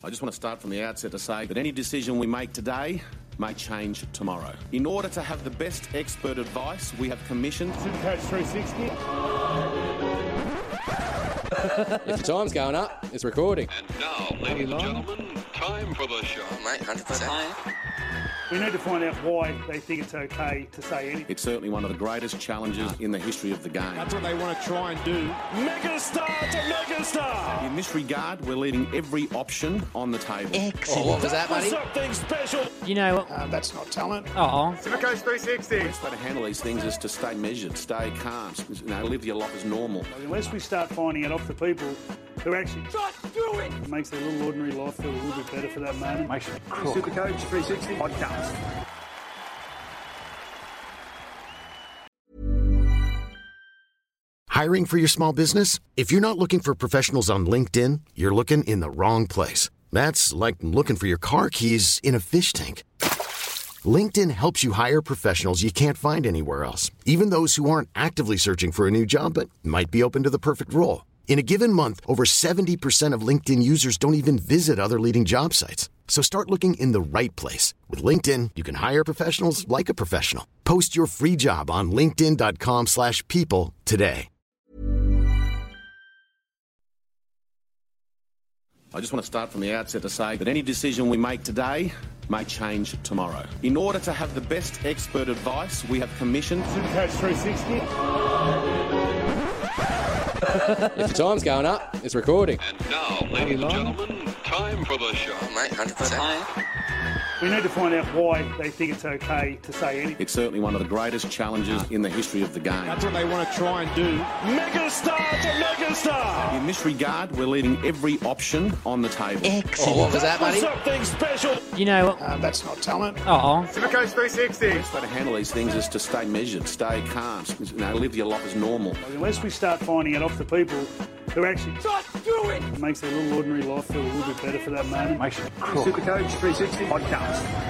I just want to start from the outset to say that any decision we make today may change tomorrow. In order to have the best expert advice, we have commissioned Supercoach 360. If your time's going up, it's recording. And now, ladies and gentlemen, time for the show. Mate, 100%. We need to find out why they think it's okay to say anything. It's certainly one of the greatest challenges in the history of the game. That's what they want to try and do. Megastar to megastar! In this regard, we're leaving every option on the table. Excellent. What was that, buddy? Something special. You know, That's not talent. Supercoach 360. The best way to handle these things is to stay measured, stay calm, live your life as normal. Unless we start finding it off the people who actually just do it, it makes their little ordinary life feel a little bit better for that moment. Makes it cool. Supercoach 360 podcast. Hiring for your small business? If you're not looking for professionals on LinkedIn, you're looking in the wrong place. That's like looking for your car keys in a fish tank. LinkedIn helps you hire professionals you can't find anywhere else, even those who aren't actively searching for a new job but might be open to the perfect role. In a given month, over 70% of LinkedIn users don't even visit other leading job sites. So start looking in the right place. With LinkedIn, you can hire professionals like a professional. Post your free job on linkedin.com/people today. I just want to start from the outset to say that any decision we make today may change tomorrow. In order to have the best expert advice, we have commissioned Supercoach 360. If your time's going up, it's recording. And now, ladies and gentlemen, time for the show. Mate, 100%. We need to find out why they think it's okay to say anything. It's certainly one of the greatest challenges in the history of the game. That's what they want to try and do. Megastar to megastar! In this regard, we're leaving every option on the table. Excellent. What was that, buddy? Something special. you know. That's not talent. Supercoach 360. The best way to handle these things is to stay measured, stay calm, live your life as normal. Unless we start finding it off the people who actually just do it, it makes their little ordinary life feel a little bit better for that moment. Makes it cool. Supercoach 360 podcast.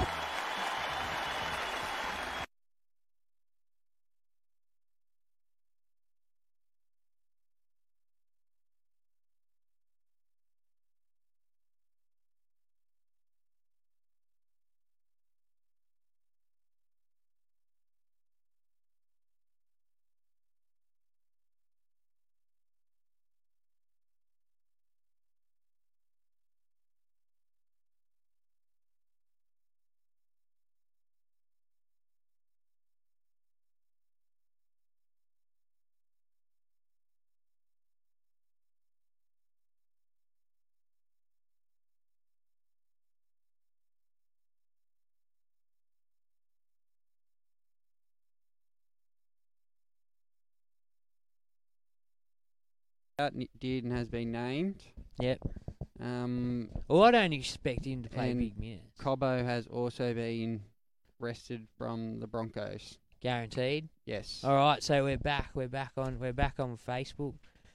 Did and has been named. Yep. Well, I don't expect him to play big minutes. Cobbo has also been rested from the Broncos. Guaranteed. Yes. All right, so we're back on Facebook.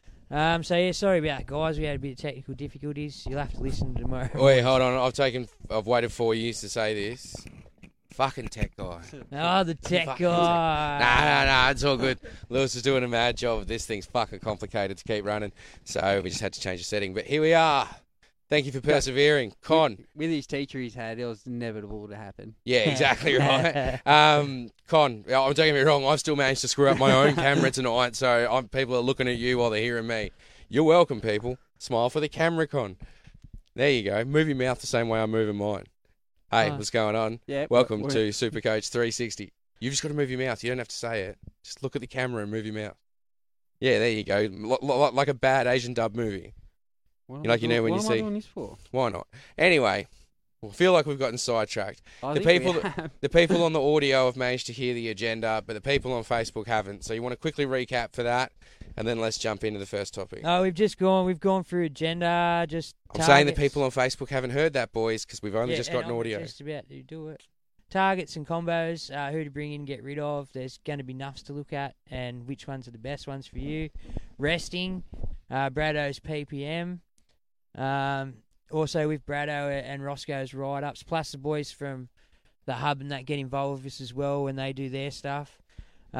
So yeah, sorry about that, guys. We had a bit of technical difficulties. You'll have to listen tomorrow. Wait, hold on. I've waited 4 years to say this. Fucking tech guy. Oh, the tech guy. Nah, it's all good. Lewis is doing a mad job. This thing's fucking complicated to keep running, so we just had to change the setting. But here we are. Thank you for persevering. Con. With his teacher he's had, it was inevitable to happen. Yeah, exactly right. Con, don't get me wrong, I've still managed to screw up my own camera tonight, so people are looking at you while they're hearing me. You're welcome, people. Smile for the camera, Con. There you go. Move your mouth the same way I'm moving mine. Hey, what's going on? Yeah, welcome to Supercoach 360. You've just got to move your mouth. You don't have to say it. Just look at the camera and move your mouth. Yeah, there you go. Like a bad Asian dub movie. When you see. What am I doing this for? Why not? Anyway, I feel like we've gotten sidetracked. The people on the audio have managed to hear the agenda, but the people on Facebook haven't. So you want to quickly recap for that, and then let's jump into the first topic. Oh, we've gone through agenda. I'm saying the people on Facebook haven't heard that, boys, because we've only just gotten audio. Just about to do it. Targets and combos, who to bring in, get rid of. There's going to be nuffs to look at, and which ones are the best ones for you. Resting, Brado's PPM. Also with Brado and Roscoe's write-ups, plus the boys from the Hub and that get involved with this as well when they do their stuff.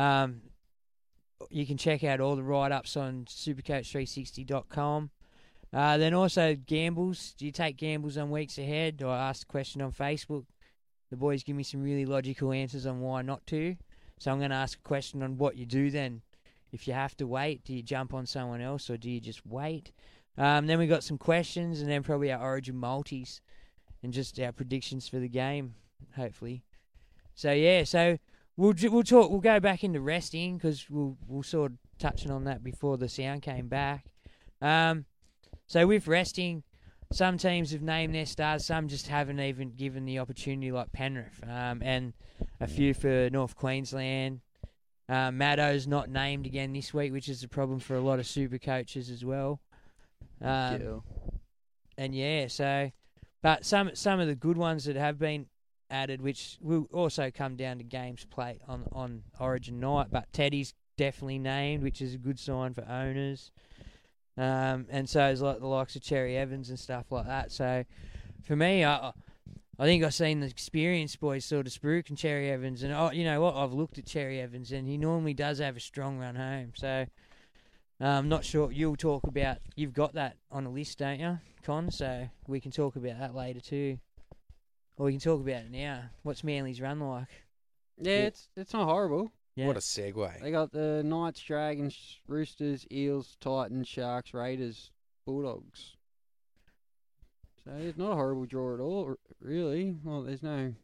You can check out all the write-ups on supercoach360.com. Then also gambles. Do you take gambles on weeks ahead? I asked a question on Facebook. The boys give me some really logical answers on why not to. So I'm going to ask a question on what you do then. If you have to wait, do you jump on someone else or do you just wait? Then we got some questions and then probably our Origin multis and just our predictions for the game, hopefully. So yeah, so we'll talk. We'll go back into resting because we'll sort of touching on that before the sound came back. So with resting, some teams have named their stars, some just haven't even given the opportunity, like Penrith, and a few for North Queensland. Maddo's not named again this week, which is a problem for a lot of super coaches as well. And yeah, so, but some of the good ones that have been added, which will also come down to games played on Origin night, but Teddy's definitely named, which is a good sign for owners. And so is like the likes of Cherry Evans and stuff like that. So for me, I think I've seen the experienced boys sort of spruik and Cherry Evans, and you know what? I've looked at Cherry Evans, and he normally does have a strong run home. So I'm not sure you'll talk about. You've got that on a list, don't you, Con? So we can talk about that later too, or we can talk about it now. What's Manly's run like? Yeah, it's not horrible. Yeah. What a segue. They got the Knights, Dragons, Roosters, Eels, Titans, Sharks, Raiders, Bulldogs. So it's not a horrible draw at all, really. Well, there's none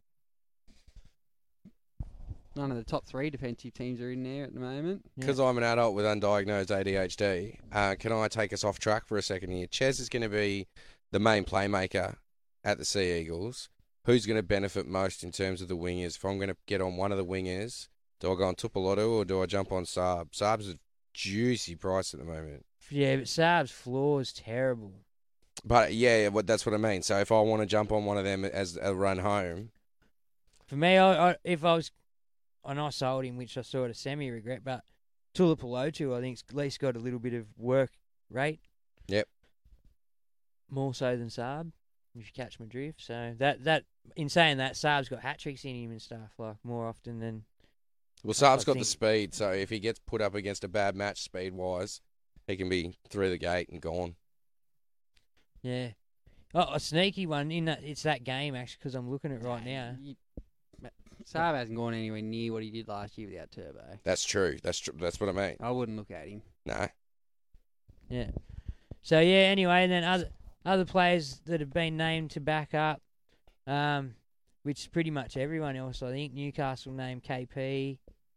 of the top 3 defensive teams are in there at the moment. Because I'm an adult with undiagnosed ADHD, can I take us off track for a second here? Ches is going to be the main playmaker at the Sea Eagles. Who's going to benefit most in terms of the wingers? If I'm going to get on one of the wingers, do I go on Tupolotu or do I jump on Saab? Saab's a juicy price at the moment. Yeah, but Saab's floor is terrible. But yeah, that's what I mean. So if I want to jump on one of them as a run home, for me, if I was, and I sold him, which I sort of semi-regret, but Tulipilotu, I think's at least got a little bit of work rate. Yep. More so than Saab, if you catch my drift. So that in saying that, Saab's got hat tricks in him and stuff, like more often than. Well, Saab's got the speed, so if he gets put up against a bad match speed-wise, he can be through the gate and gone. Yeah. Oh, a sneaky one in that it's that game actually because I'm looking at it right now. Saab hasn't gone anywhere near what he did last year without Turbo. That's true. That's what I mean. I wouldn't look at him. No. Yeah. So yeah. Anyway, and then other players that have been named to back up, which is pretty much everyone else. I think Newcastle named KP.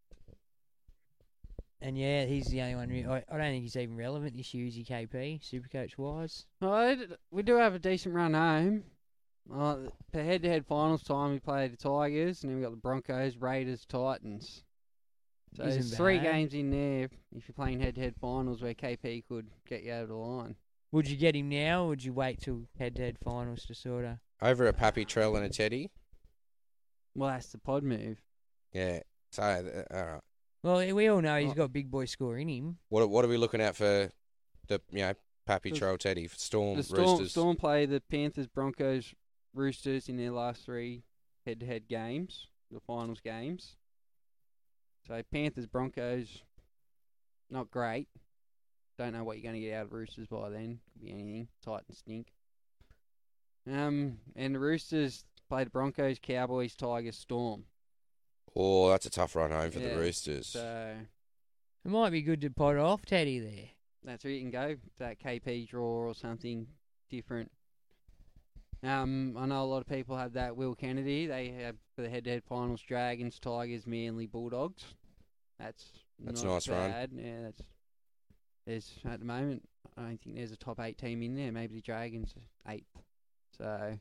And yeah, he's the only one. I don't think he's even relevant this year, is he, KP, Supercoach-wise? We do have a decent run home. The head-to-head finals time, we played the Tigers, and then we got the Broncos, Raiders, Titans. So there's 3 games in there if you're playing head-to-head finals where KP could get you over the line. Would you get him now, or would you wait till head-to-head finals to sort of... Over a Pappy, Trell and a Teddy? Well, that's the pod move. Yeah. So, all right. Well, we all know he's got big boy score in him. What are we looking at for the Pappy, Troll, Teddy, Storm, Roosters? Storm play the Panthers, Broncos, Roosters in their last 3 head-to-head games, the finals games. So Panthers, Broncos, not great. Don't know what you're going to get out of Roosters by then. Could be anything. Titans stink. And the Roosters play the Broncos, Cowboys, Tigers, Storm. Oh, that's a tough run home for the Roosters. So it might be good to pot off Teddy there. That's where you can go. That KP draw or something different. I know a lot of people have that Will Kennedy. They have for the head-to-head finals: Dragons, Tigers, Manly, Bulldogs. That's not a nice run. Yeah, there's at the moment. I don't think there's a top 8 team in there. Maybe the Dragons 8th. So.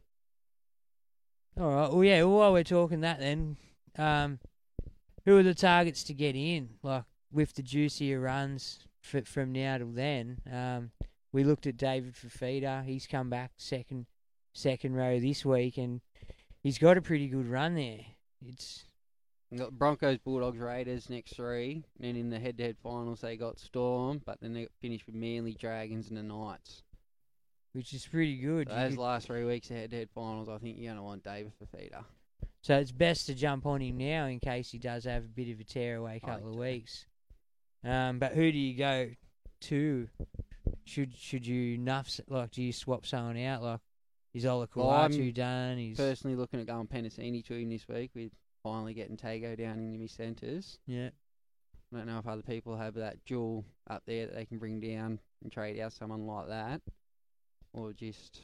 All right. Well, yeah. Well, while we're talking that, then. Who are the targets to get in? Like with the juicier runs from now till then. We looked at David Fafita. He's come back second row this week, and he's got a pretty good run there. It's got Broncos, Bulldogs, Raiders next 3. Then in the head-to-head finals they got Storm, but then they finished with Manly, Dragons, and the Knights, which is pretty good. So those last 3 weeks of head-to-head finals, I think you're going to want David Fafita. So it's best to jump on him now in case he does have a bit of a tearaway couple of weeks. But who do you go to should you nuff like? Do you swap someone out? Like, is Ola Well, I'm Kuatu done? He's Personally looking at going Penasini to him this week with finally getting Tago down into his centres. yeah. I don't know if other people have that jewel up there that they can bring down and trade out someone like that. Or just,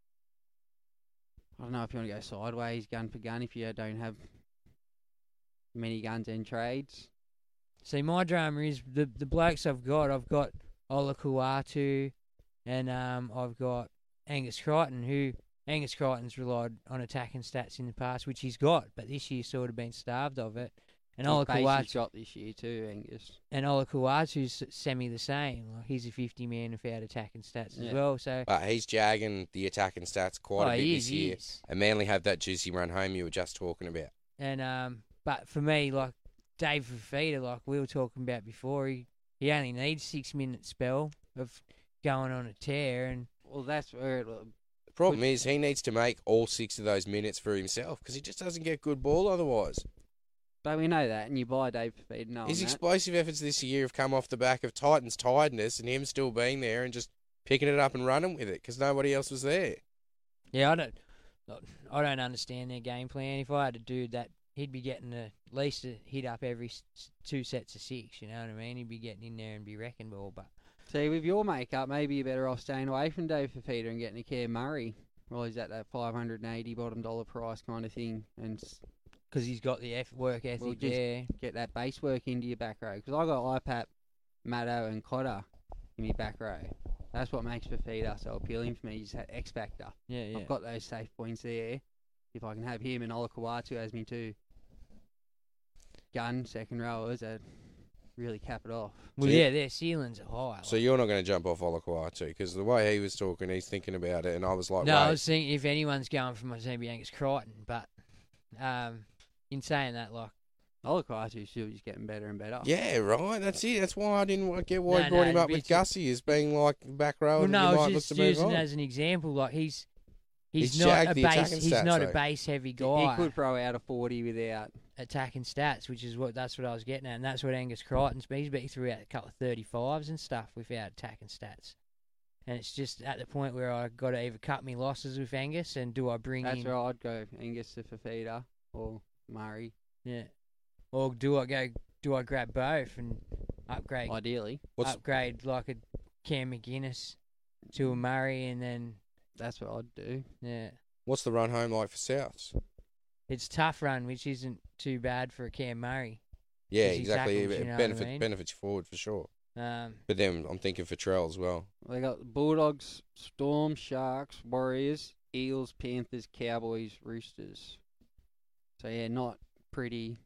I don't know if you want to go sideways, gun for gun, if you don't have many guns and trades. See, my drama is the blokes I've got Ola Kuatu and I've got Angus Crichton, who Angus Crichton's relied on attacking stats in the past, which he's got, but this year sort of been starved of it. And Ola He's Kuatu got this year too, Angus. and Ola Kuatu's semi the same. Like, he's a 50 man without attacking stats as Yeah. well. So But he's jagging the attacking stats quite a bit this he year. is. And Manly have that juicy run home you were just talking about. And but for me, like Dave Fafita, like we were talking about before, he only needs 6 minute spell of going on a tear, and Well, that's where The problem is he needs to make all 6 of those minutes for himself because he just doesn't get good ball otherwise. but we know that, and you buy Dave Fafita knowing His that. explosive efforts this year have come off the back of Titans' tiredness and him still being there and just picking it up and running with it because nobody else was there. yeah, I don't understand their game plan. If I had a dude that, he'd be getting at least a hit up every 2 sets of 6. You know what I mean? He'd be getting in there and be wrecking ball, but. See, with your makeup, maybe you're better off staying away from Dave Fafita and getting a Cam Murray. Well, he's at that $580 bottom dollar price kind of thing, and Because he's got the work ethic Well, just there. get that base work into your back row. Because I got IPAP, Maddo, and Cotter in my back row. That's what makes Fafita so appealing for me. Is that X factor. Yeah, yeah. I've got those safe points there. If I can have him and Ola Kuatu as me two gun second rowers, that really cap it off. Well, So you- yeah, their ceilings are high. So you're not going to jump off Olakuatu because the way he was talking, he's thinking about it, and I was like, No, wait. I was thinking if anyone's going for my team, it'd be Angus Crichton. But in saying that, like, Ola Kuatu's still just getting better and better. Yeah, right. That's it. That's why I didn't get why No, he brought him no, up with it's- Gussie as being like back row. well, and no, you I might was look just to move using on. it as an example. Like, he's He's not jacked a the base. attacking He's stats, not a though. base heavy He guy. could throw out a 40 without. Attacking stats, which is that's what I was getting at, and that's what Angus Crichton's been. He threw out a couple of 35s and stuff without attacking stats. And it's just at the point where I got to either cut me losses with Angus, and do I bring That's in, where I'd go Angus to Fafita or Murray, yeah, or do I grab both and upgrade ideally. upgrade like a Cam McGuinness to a Murray, and then That's what I'd do. yeah, What's the run home like for Souths? it's tough run, which isn't too bad for a Cam Murray. Yeah, Easy exactly. tackles, It you know what I benefits mean? benefits you forward for sure. Um, But then I'm thinking for Trell as well. They got Bulldogs, Storm, Sharks, Warriors, Eels, Panthers, Cowboys, Roosters. So yeah, not pretty.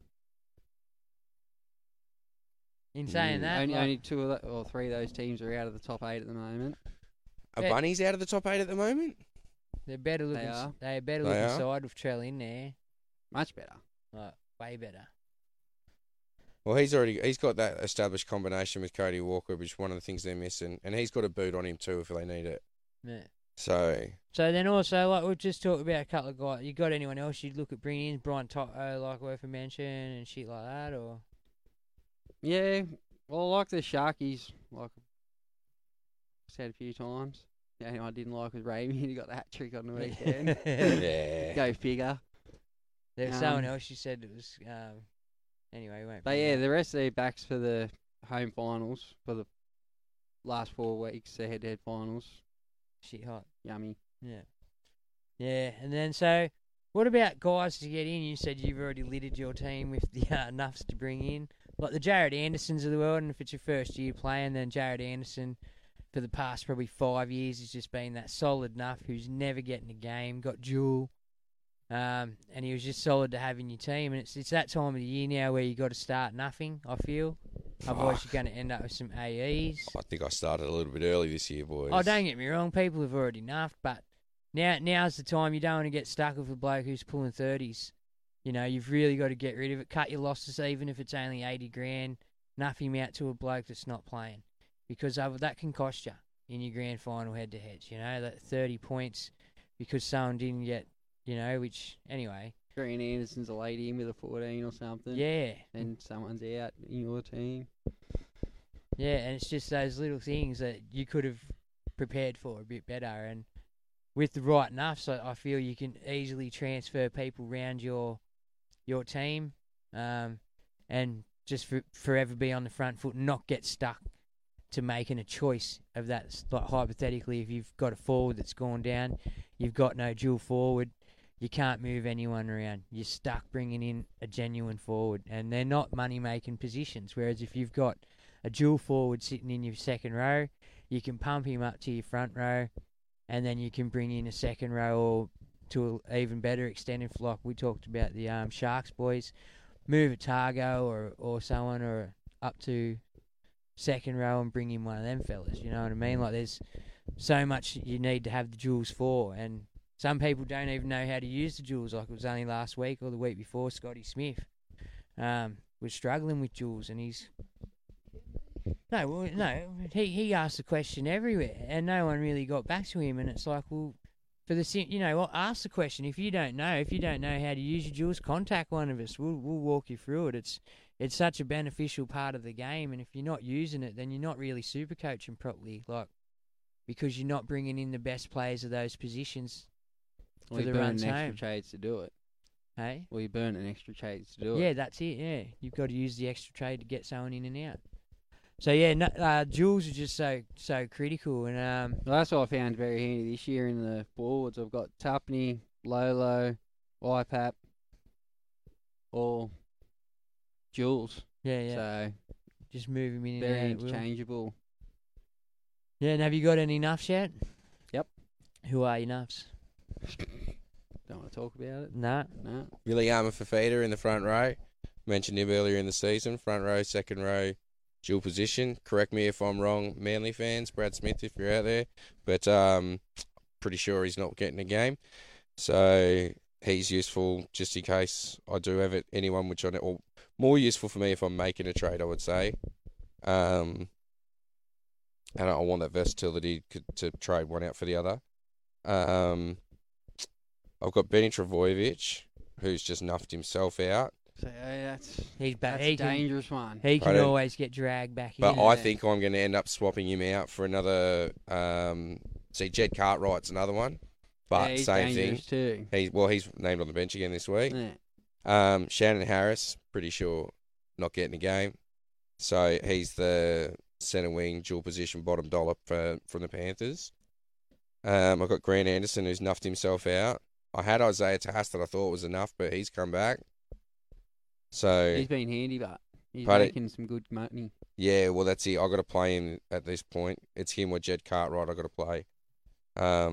in saying that, only, like, only two of or three of those teams are out of the top 8 at the moment. Are Yeah. Bunnies out of the top 8 at the moment? they're better looking. are. They're better They looking are? side with Trell in there. Much better. Like, way better. Well, he's got that established combination with Cody Walker, which is one of the things they're missing, and he's got a boot on him too if they need it. Yeah. So So then also, like, we've just talked about a couple of guys. You got anyone else you'd look at bringing in? Brian Toto, like, worth a mention and shit like that, or? Yeah, well, I like the Sharkies, like I've said a few times. The only one I didn't like was Raimi. He got the hat trick on the weekend. yeah, Go figure. There was someone Um, else you said it was. Anyway, we won't. But bring yeah, it up. the rest of their backs for the home finals for the last 4 weeks, the head-to-head finals. Shit hot. Yummy. Yeah. Yeah, and then so, what about guys to get in? You said you've already littered your team with the nuffs to bring in. Like the Jared Andersons of the world, and if it's your first year playing, then Jared Anderson, for the past probably 5 years, has just been that solid nuff who's never getting a game, got dual. And he was just solid to have in your team. And it's that time of the year now where you got to start nothing, I feel. Otherwise, you're going to end up with some AEs. I think I started a little bit early this year, boys. Oh, don't get me wrong, people have already nuffed, but now's the time. You don't want to get stuck with a bloke who's pulling 30s. You know, you've really got to get rid of it. Cut your losses, even if it's only 80 grand. Nuff him out to a bloke that's not playing. Because that can cost you in your grand final head-to-heads, you know, that 30 points because someone didn't get, you know, which, anyway. Green Anderson's a lady in with a 14 or something. Yeah. And someone's out in your team. Yeah, and it's just those little things that you could have prepared for a bit better. And with the right nuffs, I feel you can easily transfer people around your team, and just forever be on the front foot and not get stuck to making a choice of that. Like hypothetically, if you've got a forward that's gone down, you've got no dual forward, you can't move anyone around. You're stuck bringing in a genuine forward, and they're not money-making positions. Whereas if you've got a dual forward sitting in your second row, you can pump him up to your front row, and then you can bring in a second row or to an even better extent. If, like we talked about the Sharks boys, move a Targo or someone or up to second row and bring in one of them fellas. You know what I mean? Like there's so much you need to have the duels for, and some people don't even know how to use the duels. Like it was only last week or the week before, Scotty Smith was struggling with duels, and he asked the question everywhere, and no one really got back to him. And it's like, well, ask the question. If you don't know how to use your duels, contact one of us. We'll walk you through it. It's such a beneficial part of the game, and if you're not using it, then you're not really super coaching properly, like, because you're not bringing in the best players of those positions for the runs home. Extra trades to do it. Hey? Well, you burn an extra trade to do it. Yeah, that's it, yeah. You've got to use the extra trade to get someone in and out. So, yeah, duels are just so critical. And well, that's what I found very handy this year in the forwards. I've got Tupney, Lolo, IPAP, all duels. Yeah. So just move him in very and out. interchangeable. Yeah, and have you got any nuffs yet? Yep. Who are your nuffs? Don't want to talk about it. No. Viliama Fafita in the front row. Mentioned him earlier in the season. Front row, second row, dual position. Correct me if I'm wrong, Manly fans. Brad Smith, if you're out there. But pretty sure he's not getting a game. So he's useful just in case I do have it. Anyone which or more useful for me if I'm making a trade, I would say. And I want that versatility to trade one out for the other. I've got Benny Travojevic, who's just nuffed himself out. So that's a dangerous one. He can always get dragged back in. But I think I'm going to end up swapping him out for another. Jed Cartwright's another one, but he's same thing. Too. He's named on the bench again this week. Yeah. Shannon Harris, pretty sure not getting a game, so he's the centre wing dual position bottom dollar from the Panthers. I've got Grant Anderson, who's nuffed himself out. I had Isaiah Tass that I thought was enough, but he's come back. So he's been handy, but he's making some good money. Yeah, well, that's it. I got to play him at this point. It's him or Jed Cartwright. I got to play. I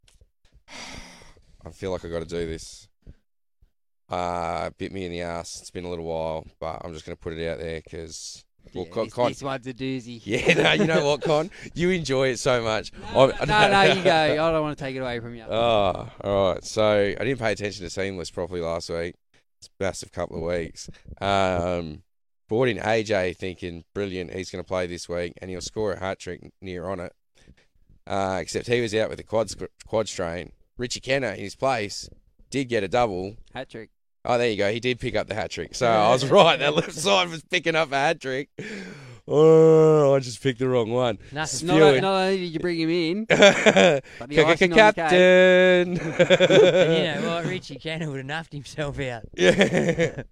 feel like I got to do this. Bit me in the ass. It's been a little while, but I'm just going to put it out there because. Well, Con, this one's a doozy. Yeah, no, you know what, Con? You enjoy it so much. No, you go. I don't want to take it away from you. Oh, all right. So I didn't pay attention to Seamless properly last week. It's a massive couple of weeks. Brought in AJ thinking, brilliant, he's going to play this week and he'll score a hat-trick near on it. Except he was out with a quad strain. Richie Kenner, in his place, did get a double. Hat-trick. Oh, there you go. He did pick up the hat-trick. So I was right. That left side was picking up a hat-trick. Oh, I just picked the wrong one. Not only did you bring him in, but Captain. And you know what? Richie Kenner would have nuffed himself out. Yeah.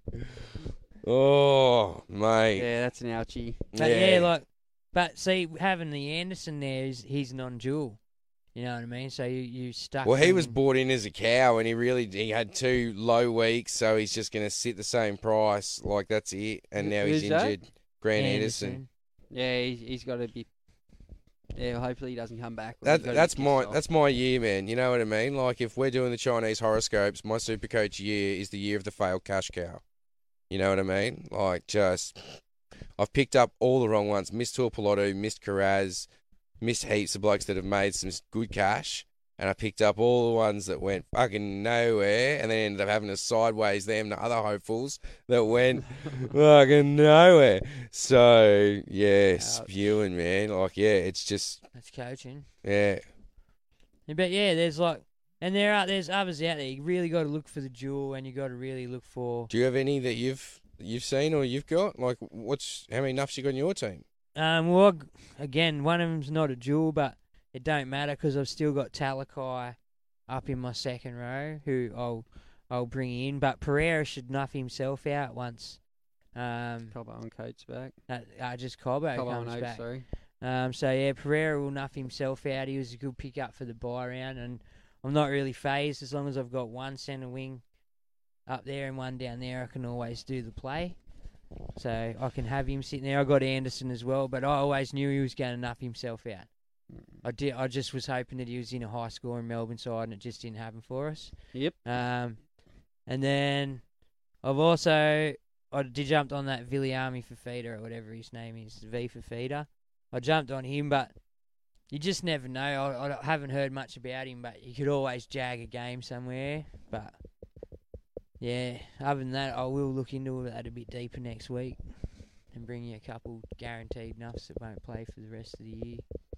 Oh, mate. Yeah, that's an ouchie. But but see, having the Anderson there, he's non-dual. You know what I mean? So you stuck. Well, he was bought in as a cow, and he had 2 low weeks, so he's just going to sit the same price. Like, that's it. And now he's injured. Grant Anderson. Yeah, he's got to be. Yeah, hopefully he doesn't come back. That's my year, man. You know what I mean? Like, if we're doing the Chinese horoscopes, my Supercoach year is the year of the failed cash cow. You know what I mean? Like, I've picked up all the wrong ones. Missed Tuapolotu, missed Carraz, missed heaps of blokes that have made some good cash, and I picked up all the ones that went fucking nowhere, and then ended up having to sideways them to other hopefuls that went fucking nowhere. So, yeah, spewing, man. Like, yeah, it's just... That's coaching. Yeah. But, yeah, there's there's others out there. You really got to look for the duel, and you got to really look for... Do you have any that you've seen or you've got? Like, how many nuffs you got on your team? Well, again, one of them's not a duel, but it don't matter because I've still got Talakai up in my second row, who I'll bring in. But Pereira should nuff himself out once. Cobbo and Coates back. Just Cobbo Cobbo comes and Oates, back. sorry. So yeah, Pereira will nuff himself out. He was a good pick-up for the bye round, and I'm not really phased as long as I've got one centre wing up there and one down there. I can always do the play, so I can have him sitting there. I got Anderson as well, but I always knew he was going to nuff himself out. I just was hoping that he was in a high score in Melbourne side, and it just didn't happen for us. Yep. And then I jumped on that Viliami Fafita or whatever his name is, V Fafita. I jumped on him, but you just never know. I haven't heard much about him, but you could always jag a game somewhere. But yeah, other than that, I will look into that a bit deeper next week and bring you a couple guaranteed nuffs that won't play for the rest of the year.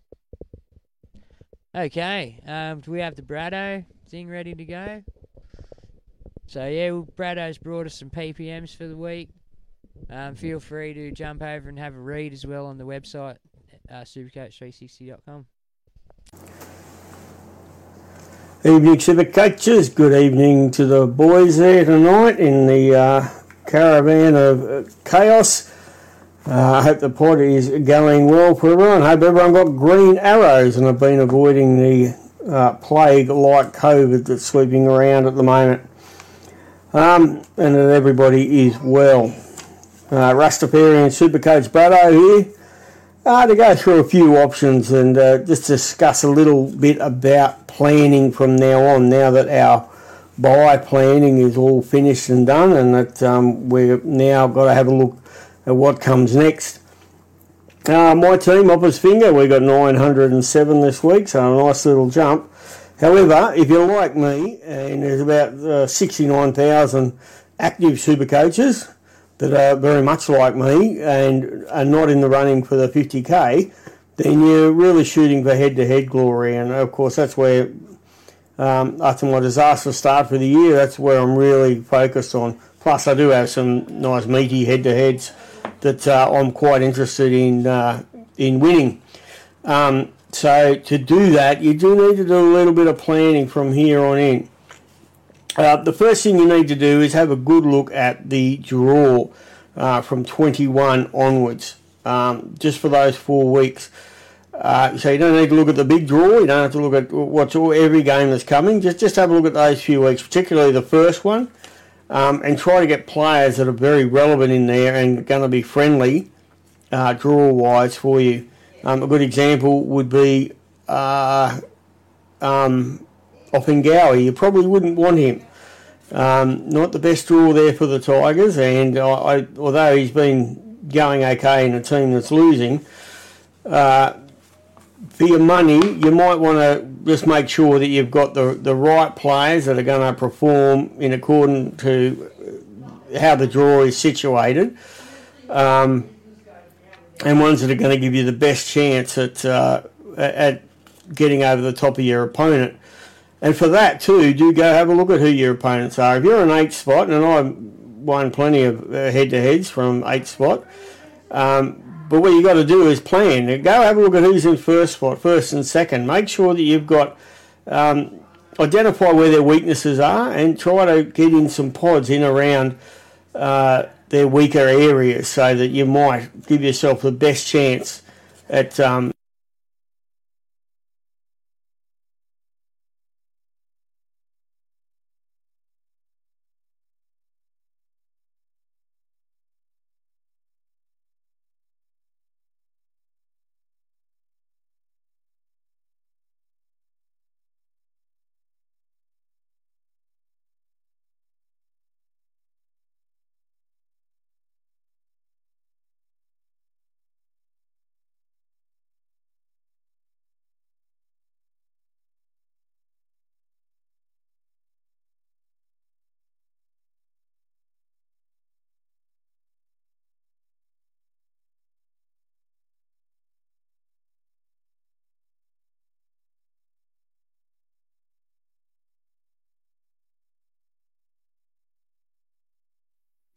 Okay, do we have the Brado thing ready to go? So yeah, Brado's brought us some PPMs for the week. Feel free to jump over and have a read as well on the website, supercoach360.com. Evening, Super Coaches. Good evening to the boys there tonight in the caravan of chaos. I hope the pod is going well for everyone. I hope everyone got green arrows and have been avoiding the plague like COVID that's sweeping around at the moment. And that everybody is well. Rastafarian Supercoach Brado here to go through a few options and just discuss a little bit about planning from now on, now that our buy planning is all finished and done, and that we've now got to have a look at what comes next. My team, Opper's Finger, we got 907 this week, so a nice little jump. However, if you're like me, and there's about 69,000 active super coaches that are very much like me and are not in the running for the 50k, then you're really shooting for head-to-head glory. And of course, that's where, after my disastrous start for the year, that's where I'm really focused on. Plus, I do have some nice meaty head-to-heads that I'm quite interested in winning. So to do that, you do need to do a little bit of planning from here on in. The first thing you need to do is have a good look at the draw from 21 onwards, just for those 4 weeks. So you don't need to look at the big draw. You don't have to look at every game that's coming. Just have a look at those few weeks, particularly the first one, and try to get players that are very relevant in there and going to be friendly draw-wise for you. A good example would be Offengawi. You probably wouldn't want him. Not the best draw there for the Tigers, and although he's been going okay in a team that's losing, for your money, you might want to just make sure that you've got the right players that are going to perform in accordance to how the draw is situated. And ones that are going to give you the best chance at getting over the top of your opponent. And for that too, do go have a look at who your opponents are. If you're an 8th spot, and I've won plenty of head-to-heads from 8th spot, but what you got to do is plan. Go have a look at who's in first spot, first and second. Make sure that you've got, identify where their weaknesses are and try to get in some pods in around their weaker areas so that you might give yourself the best chance at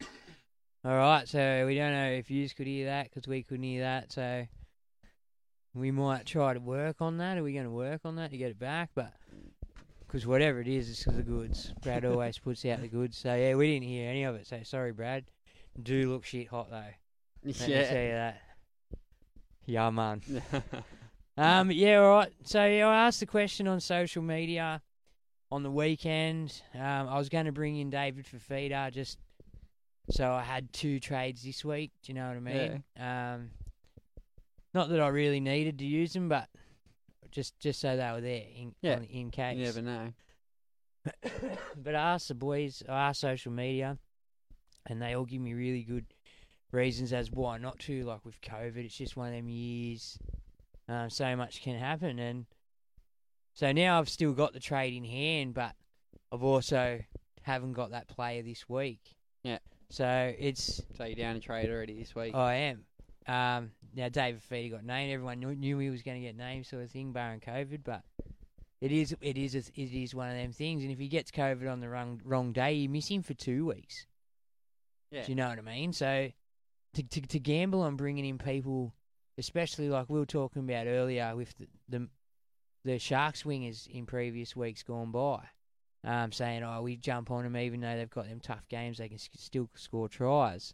All right, so we don't know if you could hear that because we couldn't hear that. So we might try to work on that. Are we going to work on that to get it back? But because whatever it is, it's for the goods. Brad always puts out the goods. So, yeah, we didn't hear any of it. So, sorry, Brad. Do look shit hot, though. Let me tell you that. Yeah, man. Yeah, all right. So, yeah, I asked the question on social media on the weekend. I was going to bring in David Fafita just so I had 2 trades this week. Do you know what I mean? Yeah. Not that I really needed to use them, but just so they were there in case. You never know. But I asked the boys, I asked social media, and they all give me really good reasons as why not to. Like with COVID, it's just one of them years. So much can happen, and so now I've still got the trade in hand, but I've also haven't got that player this week. Yeah. So you're down a trade already this week. I am. Now David Feedy got named. Everyone knew he was going to get named, sort of thing, barring COVID. But it is one of them things. And if he gets COVID on the wrong day, you miss him for 2 weeks. Yeah. Do you know what I mean? So to gamble on bringing in people, especially like we were talking about earlier with the Sharks wingers in previous weeks gone by, saying, we jump on them even though they've got them tough games, they can still score tries.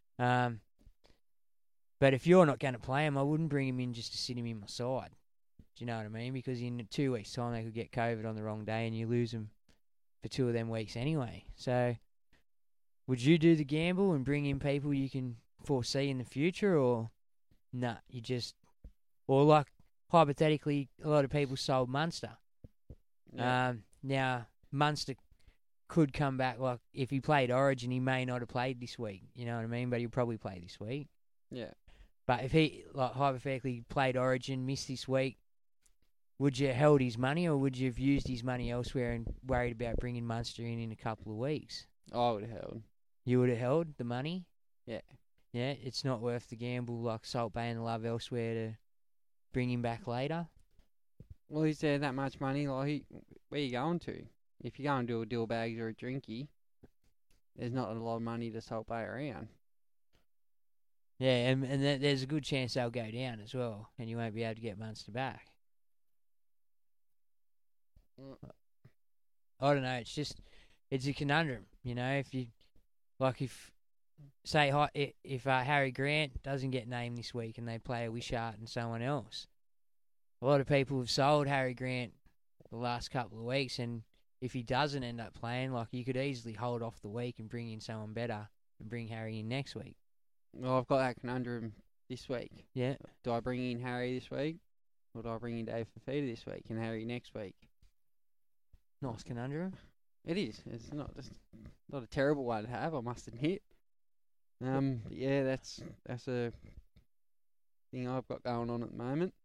But if you're not going to play him, I wouldn't bring him in just to sit him in my side. Do you know what I mean? Because in 2 weeks' time, they could get COVID on the wrong day and you lose them for 2 of them weeks anyway. So would you do the gamble and bring in people you can foresee in the future, or nah, or like hypothetically, a lot of people sold Munster. Yeah. Now, Munster could come back, like if he played Origin, he may not have played this week, you know what I mean? But he'll probably play this week. Yeah. But if he, like, hypothetically played Origin, missed this week, would you have held his money, or would you have used his money elsewhere and worried about bringing Munster in a couple of weeks? I would have held. You would have held the money? Yeah. Yeah, it's not worth the gamble, like Salt Bay and Love elsewhere, to bring him back later? Well, is there that much money? Like, where are you going to? If you're going to do a deal bags or a drinky, there's not a lot of money to Salt Bay around. Yeah, and there's a good chance they'll go down as well, and you won't be able to get Munster back. I don't know. It's a conundrum, you know. If Harry Grant doesn't get named this week and they play a Wishart and someone else, a lot of people have sold Harry Grant the last couple of weeks, and if he doesn't end up playing, like, you could easily hold off the week and bring in someone better and bring Harry in next week. Well, I've got that conundrum this week. Yeah. Do I bring in Harry this week, or do I bring in Dave Fafita this week and Harry next week? Nice conundrum. It is. It's not a terrible one to have, I must admit. Yeah, that's a thing I've got going on at the moment.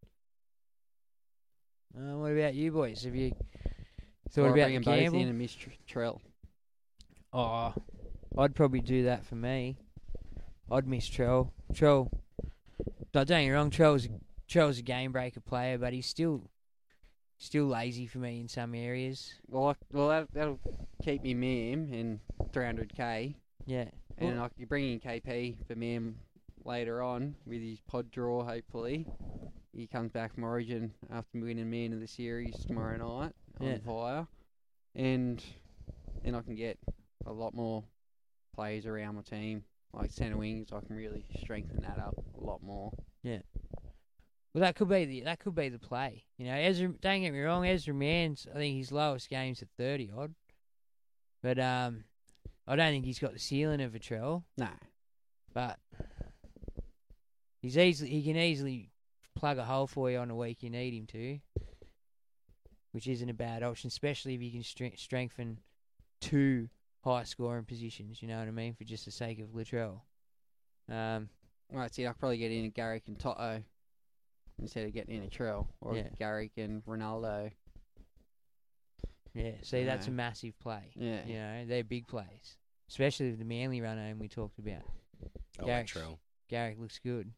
What about you boys? Have you thought Or about bring the them both gamble? in and miss Trell. Oh, I'd probably do that for me. I'd miss Trell. Don't get me wrong, Trell's a game breaker player, but he's still lazy for me in some areas. Well, that'll keep me Mam and 300k. Yeah. And I could bring in KP for Mam later on with his pod draw, hopefully. He comes back from Origin after winning Man of the Series tomorrow night on fire. And then I can get a lot more players around my team. Like centre wings, I can really strengthen that up a lot more. Yeah. Well, that could be the play. You know, Ezra. Don't get me wrong, Ezra Mann's, I think his lowest game's at 30 odd. But I don't think he's got the ceiling of a Trell. No. But he can easily plug a hole for you on a week you need him to, which isn't a bad option, especially if you can strengthen 2 high scoring positions, you know what I mean, for just the sake of Latrell. Right, see, I'll probably get in a Garrick and Toto instead of getting in a Trell, or Garrick and Ronaldo. Yeah, see, that's a massive play. Yeah. You know, they're big plays, especially with the Manly run home we talked about. Garrick looks good.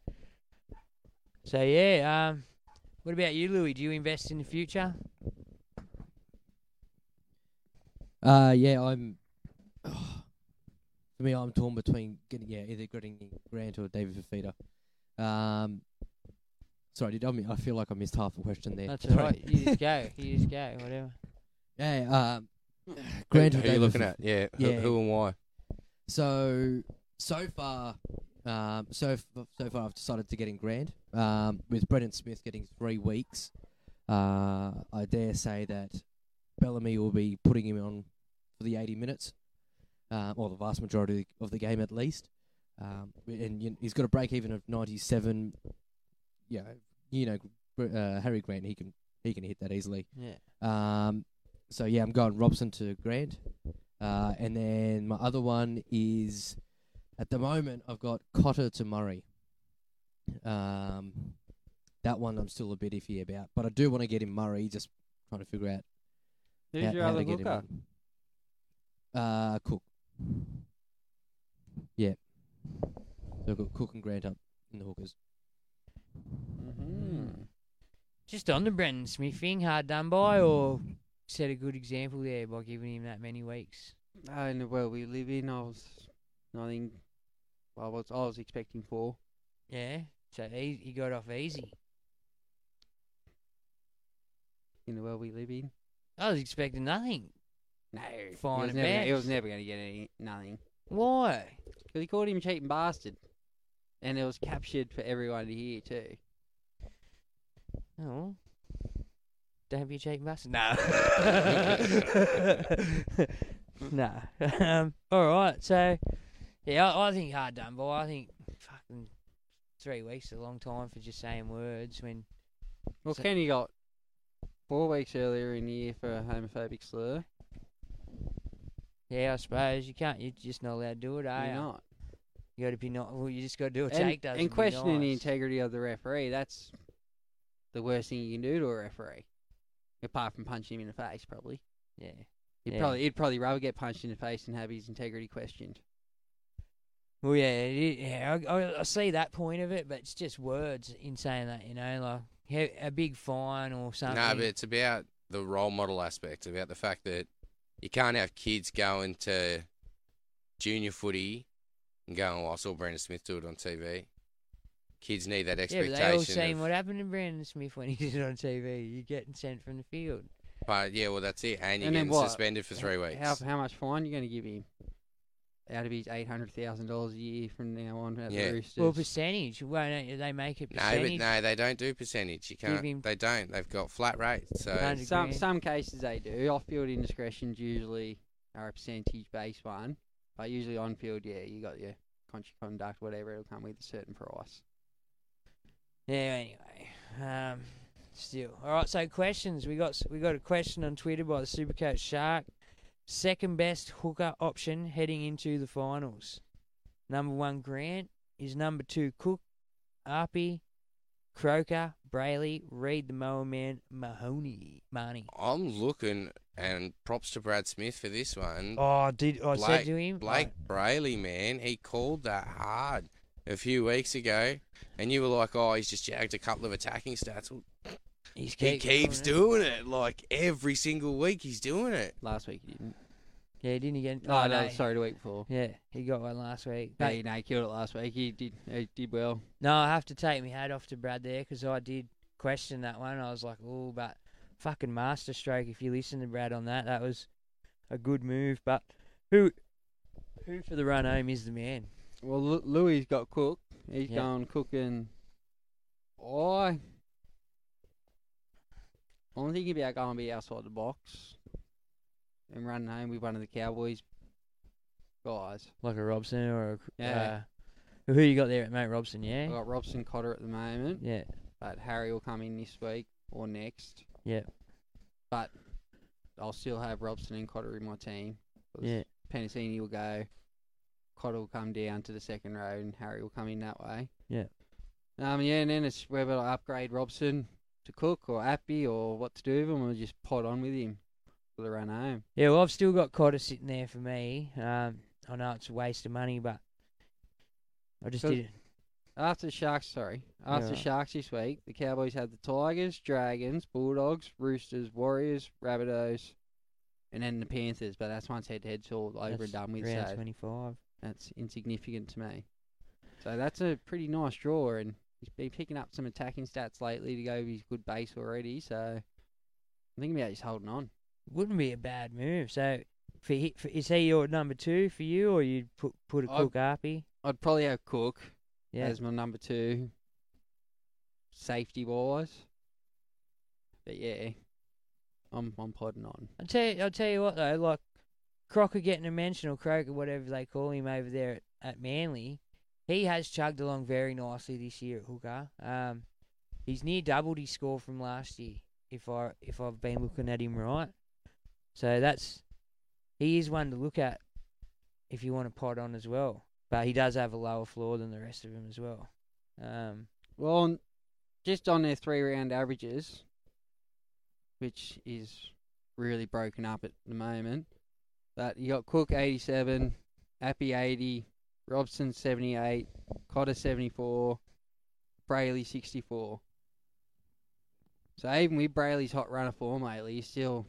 So, yeah, what about you, Louis? Do you invest in the future? Yeah, for me, I'm torn between either getting Grant or David Fafita. Sorry, I feel like I missed half the question there. That's all right. You just go. Whatever. Yeah. Grant, Grant, who are you looking at? Yeah. Who and why? So far, I've decided to get in Grant. With Brendan Smith getting 3 weeks, I dare say that Bellamy will be putting him on for the 80 minutes, or the vast majority of the game at least. And he's got a break even of 97. Harry Grant, he can hit that easily. Yeah. So yeah, I'm going Robson to Grant, and then my other one is, at the moment, I've got Cotter to Murray. That one I'm still a bit iffy about, but I do want to get him Murray. Just trying to figure out Who's your how other to get hooker? him. Cook. Yeah. So I've got Cook and Grant up in the hookers. Mm-hmm. Just on the Brendan Smith thing, hard done by, or set a good example there by giving him that many weeks? In the world we live in, I was expecting 4. Yeah. So he got off easy. In the world we live in. I was expecting nothing. No, Fine he was never going to get nothing. Why? Because he called him a cheating bastard. And it was captured for everyone to hear too. Oh. Don't be a cheating bastard. No. No. All right. So, yeah, I think hard done by. I think fucking 3 weeks is a long time for just saying words when. Well, Kenny got 4 weeks earlier in the year for a homophobic slur. Yeah, I suppose you can't. You're just not allowed to do it, are you? You're not. You got to be not. Well, you just got to do what Jake does. And questioning the nice. integrity of the referee, that's the worst thing you can do to a referee. Apart from punching him in the face, probably. Yeah. He'd probably rather get punched in the face than have his integrity questioned. Well, yeah, I see that point of it, but it's just words in saying that, like a big fine or something. No, but it's about the role model aspect, about the fact that you can't have kids going to junior footy and going, I saw Brandon Smith do it on TV. Kids need that expectation. Yeah, but they all seen what happened to Brandon Smith when he did it on TV. You're getting sent from the field. But, yeah, well, that's it. And you're And then getting what? suspended for 3 weeks. How much fine are you going to give him? Out of his $800,000 a year from now on at the Roosters. Well, percentage. Why don't they make it percentage? No, they don't do percentage. You can't. They don't. They've got flat rates. So some cases they do. Off-field indiscretions usually are a percentage-based one, but usually on-field, yeah, you got your conscious conduct, whatever. It'll come with a certain price. Yeah. Anyway, still all right. So questions. We got a question on Twitter by the Supercoach Shark. Second best hooker option heading into the finals. Number 1, Grant. Is number 2, Cook, Arpey, Croker, Brayley, Reed the Mower Man, Mahoney, Marnie. I'm looking, and props to Brad Smith for this one. Oh, said to him? Blake Brayley, man, he called that hard a few weeks ago, and you were like, oh, he's just jagged a couple of attacking stats. Well, he keeps doing it. Like, every single week he's doing it. Last week he didn't. Yeah, he didn't again. Oh, no, sorry, the week before. Yeah, he got one last week. But he killed it last week. He did well. No, I have to take my hat off to Brad there because I did question that one. I was like, oh, but fucking masterstroke. If you listen to Brad on that, that was a good move. But who for the run home is the man? Well, Louis got Cook. He's going Cook and I'm thinking about going to be outside the box and running home with one of the Cowboys guys. Like a Robson or who you got there at mate Robson, yeah? I got Robson Cotter at the moment. Yeah. But Harry will come in this week or next. Yeah. But I'll still have Robson and Cotter in my team. Yeah. Penasini will go. Cotter will come down to the second row and Harry will come in that way. Yeah. And then it's whether I upgrade Robson to Cook or Appy or what to do with him, or just pot on with him for the run home. Yeah, well, I've still got Cotter sitting there for me. I know it's a waste of money, but I just did it. After Sharks this week, the Cowboys had the Tigers, Dragons, Bulldogs, Roosters, Warriors, Rabbitohs, and then the Panthers. But that's once head-to-head, so over and done with. Round so 25. That's insignificant to me. So that's a pretty nice draw, and He's been picking up some attacking stats lately to go with his good base already, so I'm thinking about just holding on. Wouldn't be a bad move. So, is he your number 2 for you, or you'd put a Cook Arpey? I'd probably have Cook Yeah. as my number 2, safety-wise. But yeah, I'm plodding on. I'll tell you what though, like Crocker getting a mention, or Croker, whatever they call him over there at Manly, he has chugged along very nicely this year at hooker. He's near doubled his score from last year, if I've been looking at him right. So he is one to look at if you want to pod on as well. But he does have a lower floor than the rest of them as well. Well, just on their 3-round averages, which is really broken up at the moment. But you got Cook 87, Appy 80, Robson 78, Cotter 74, Brayley 64. So even with Brayley's hot run of form lately, he's still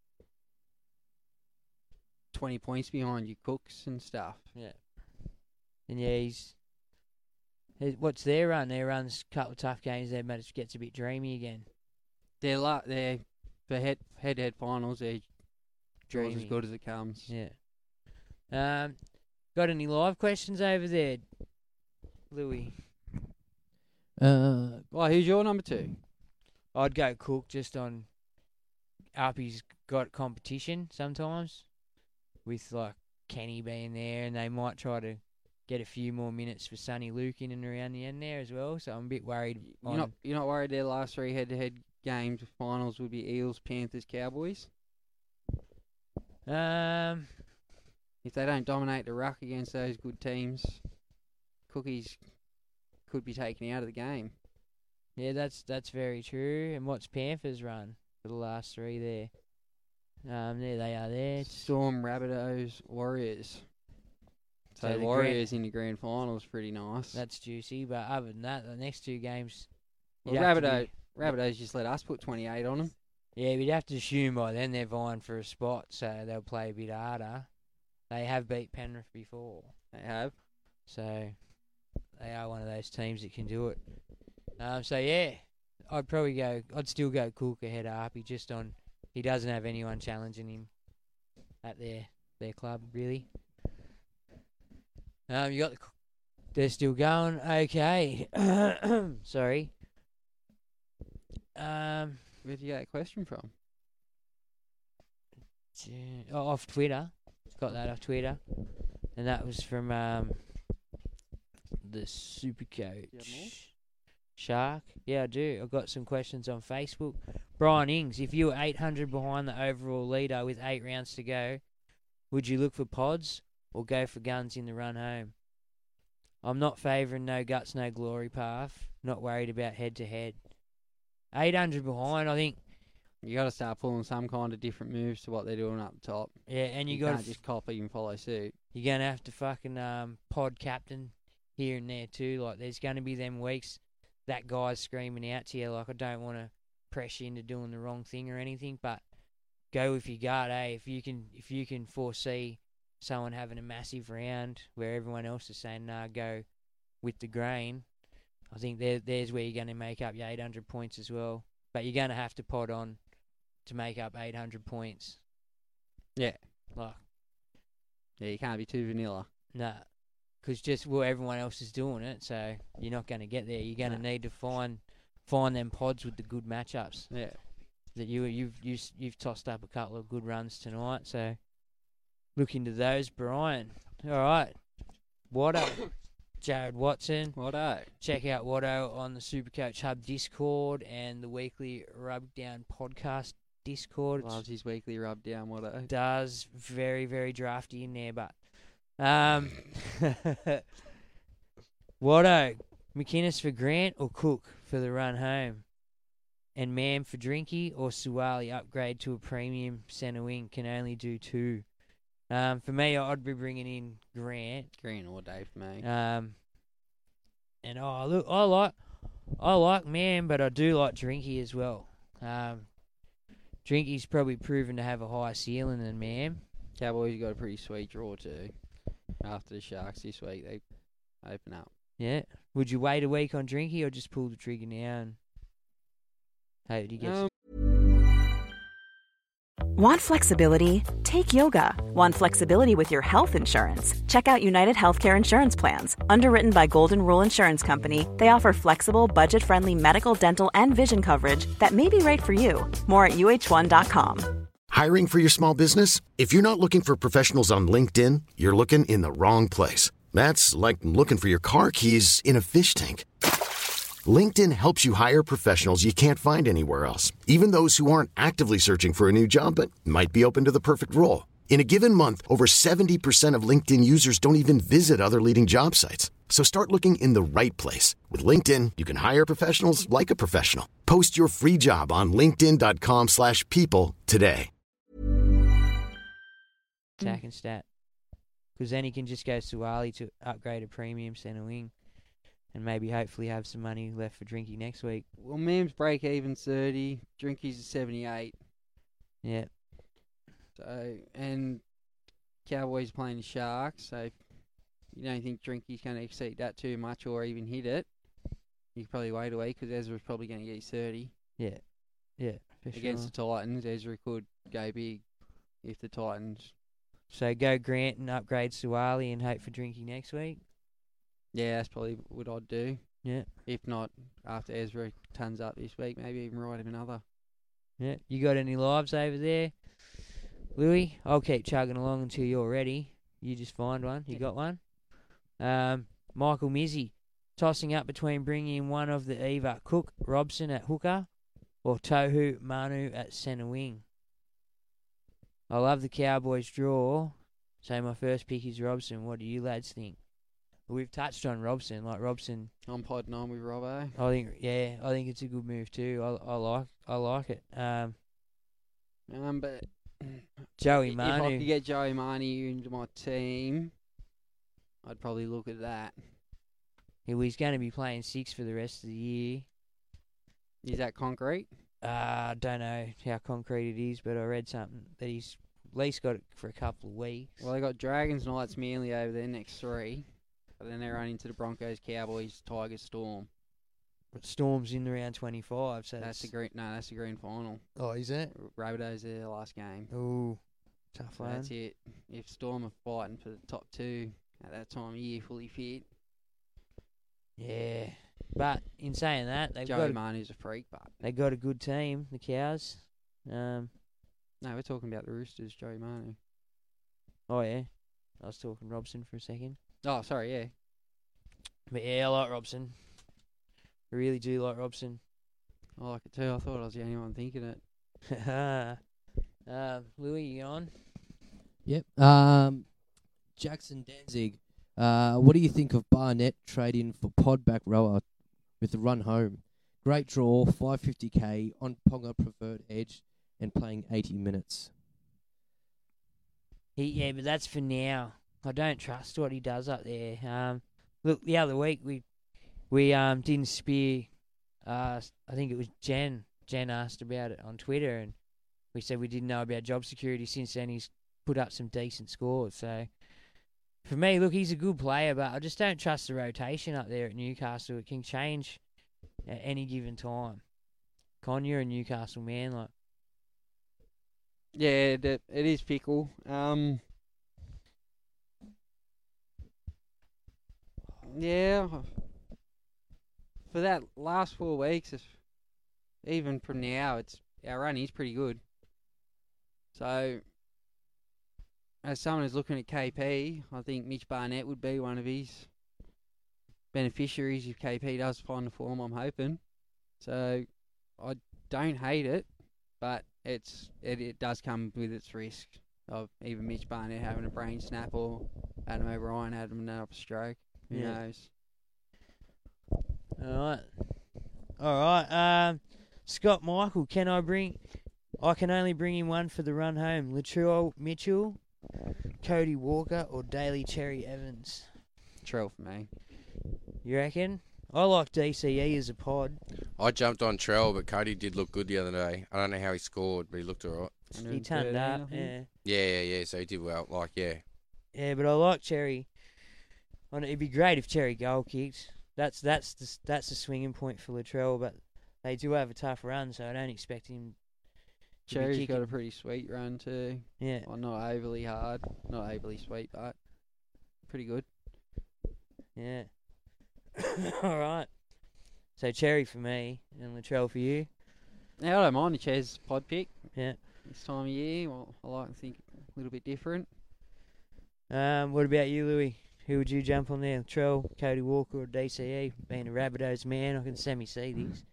20 points behind your Cooks and stuff. Yeah. And yeah, what's their run? Their run's a couple of tough games there, but it gets a bit dreamy again. They're for head-to-head finals, they're draws as good as it comes. Yeah. Got any live questions over there, Louis? Well, who's your number 2? I'd go Cook just on Arpy's got competition sometimes with like Kenny being there, and they might try to get a few more minutes for Sonny Luke in and around the end there as well. So I'm a bit worried. You're not worried their last 3 head-to-head games finals would be Eels, Panthers, Cowboys? If they don't dominate the ruck against those good teams, Cookies could be taken out of the game. Yeah, that's very true. And what's Panthers run for the last 3 there? There they are there. Storm, Rabbitohs, Warriors. So Warriors in the grand final is pretty nice. That's juicy, but other than that, the next 2 games... Well, Rabbitohs just let us put 28 on them. Yeah, we'd have to assume by then they're vying for a spot, so they'll play a bit harder. They have beat Penrith before. They have. So they are one of those teams that can do it. So yeah, I'd still go Cook ahead of Arpy, just on he doesn't have anyone challenging him at their club really. They're still going. Okay. Sorry. Where'd you get that question from? Off Twitter. Got that off Twitter. And that was from the Supercoach. Shark? Yeah, I do. I've got some questions on Facebook. Brian Ings, if you were 800 behind the overall leader with 8 rounds to go, would you look for pods or go for guns in the run home? I'm not favouring no guts, no glory path. Not worried about head-to-head. 800 behind, I think. You got to start pulling some kind of different moves to what they're doing up the top. Yeah, and you can't just copy and follow suit. You're going to have to fucking pod captain here and there too. Like, there's going to be them weeks that guy's screaming out to you, like, I don't want to press you into doing the wrong thing or anything, but go with your gut, eh? If you can foresee someone having a massive round where everyone else is saying, nah, go with the grain, I think there's where you're going to make up your 800 points as well. But you're going to have to pod on to make up 800 points. Yeah. Like, yeah, you can't be too vanilla. Nah. Because everyone else is doing it, so you're not going to get there. You're going to need to find them pods with the good matchups. Yeah. That you've tossed up a couple of good runs tonight, so look into those, Brian. All right. Watto. Jared Watson. Watto. Check out Watto on the Supercoach Hub Discord and the weekly Rub Down podcast Discord. Loves his weekly rub down, Watto. Does. Very, very drafty in there, but Watto, McInnes for Grant or Cook for the run home? And Mam for Drinky or Suwali upgrade to a premium centre wing, can only do 2. For me, I'd be bringing in Grant. Grant all day for me. And look, I like Mam, but I do like Drinky as well. Drinky's probably proven to have a higher ceiling than Mam. Cowboys got a pretty sweet draw too. After the Sharks this week, they open up. Yeah. Would you wait a week on Drinky or just pull the trigger now and hope he gets... Want flexibility? Take yoga. Want flexibility with your health insurance? Check out United Healthcare Insurance Plans. Underwritten by Golden Rule Insurance Company, they offer flexible, budget-friendly medical, dental, and vision coverage that may be right for you. More at uh1.com. Hiring for your small business? If you're not looking for professionals on LinkedIn, you're looking in the wrong place. That's like looking for your car keys in a fish tank. LinkedIn helps you hire professionals you can't find anywhere else, even those who aren't actively searching for a new job but might be open to the perfect role. In a given month, over 70% of LinkedIn users don't even visit other leading job sites. So start looking in the right place. With LinkedIn, you can hire professionals like a professional. Post your free job on linkedin.com/people today. Attack and stat. Because then he can just go Suwali to upgrade a premium centre wing. And maybe hopefully have some money left for Drinky next week. Well, Mam's break even 30, Drinky's 78. Yeah. So, and Cowboys playing the Sharks, so if you don't think Drinky's going to exceed that too much or even hit it, you could probably wait a week because Ezra's probably going to get 30. Yeah. Yeah, for Against sure. the Titans, Ezra could go big if the Titans... So go Grant and upgrade Suwali and hope for Drinky next week. Yeah, that's probably what I'd do. Yeah. If not, after Ezra tons up this week, maybe even write him another. Yeah. You got any lives over there, Louis? I'll keep chugging along until you're ready. You just find one. You got one? Michael Mizzy, tossing up between bringing in one of the either Cook, Robson at hooker or Tohu Manu at centre wing. I love the Cowboys draw, so my first pick is Robson. What do you lads think? We've touched on Robson. Like Robson, I'm podding on with Robbo. I think it's a good move too. I like it. But Joey if Manu. I could get Joey Manu into my team, I'd probably look at that. He's going to be playing 6 for the rest of the year. Is that concrete? Don't know how concrete it is, but I read something that he's at least got it for a couple of weeks. Well, they got Dragons, Knights, Manly over their next 3. But then they run into the Broncos, Cowboys, Tigers, Storm. But Storm's in the round 25, so that's the grand final. Oh, is it? Rabbitohs their last game. Ooh, tough So one. that's it. If Storm are fighting for the top 2 at that time of year, fully fit. Yeah, but in saying that, Joey Manu's a freak, but they got a good team, the Cows. No, we're talking about the Roosters, Joey Manu. Oh yeah, I was talking Robson for a second. Oh, sorry, yeah. But yeah, I like Robson. I really do like Robson. I like it too. I thought I was the only one thinking it. Louis, you on? Yep. Jackson Danzig. What do you think of Barnett trading for pod back rower with the run home? Great draw, 550k on Ponga preferred edge and playing 80 minutes. Yeah, but that's for now. I don't trust what he does up there. Look, the other week we didn't spear. I think it was Jen. Jen asked about it on Twitter, and we said we didn't know about job security. Since then, he's put up some decent scores. So, for me, look, he's a good player, but I just don't trust the rotation up there at Newcastle. It can change at any given time. Con, you're a Newcastle man, like. Yeah, it is fickle. Yeah, for that last 4 weeks, even from now, our run is pretty good. So, as someone who's looking at KP, I think Mitch Barnett would be one of his beneficiaries if KP does find the form, I'm hoping. So, I don't hate it, but it does come with its risk of either Mitch Barnett having a brain snap or Adam O'Brien having another stroke. Who knows? All right. Scott Michael, I can only bring in one for the run home. Latrell Mitchell, Cody Walker, or Daly Cherry Evans? Trell for me. You reckon? I like DCE as a pod. I jumped on Trell, but Cody did look good the other day. I don't know how he scored, but he looked all right. He turned up, yeah. Yeah, so he did well, Yeah, but I like Cherry. It'd be great if Cherry goal kicked. that's the swinging point for Latrell, but they do have a tough run, so I don't expect him. Cherry's got a pretty sweet run too. Yeah. Well, not overly hard, not overly sweet, but pretty good. Yeah. All right. So Cherry for me and Latrell for you. Now I don't mind the Ches pod pick. Yeah. This time of year, well, I like to think a little bit different. What about you, Louis? Who would you jump on there? Latrell, Cody Walker, or DCE? Being a Rabbitohs man, I can semi-see these.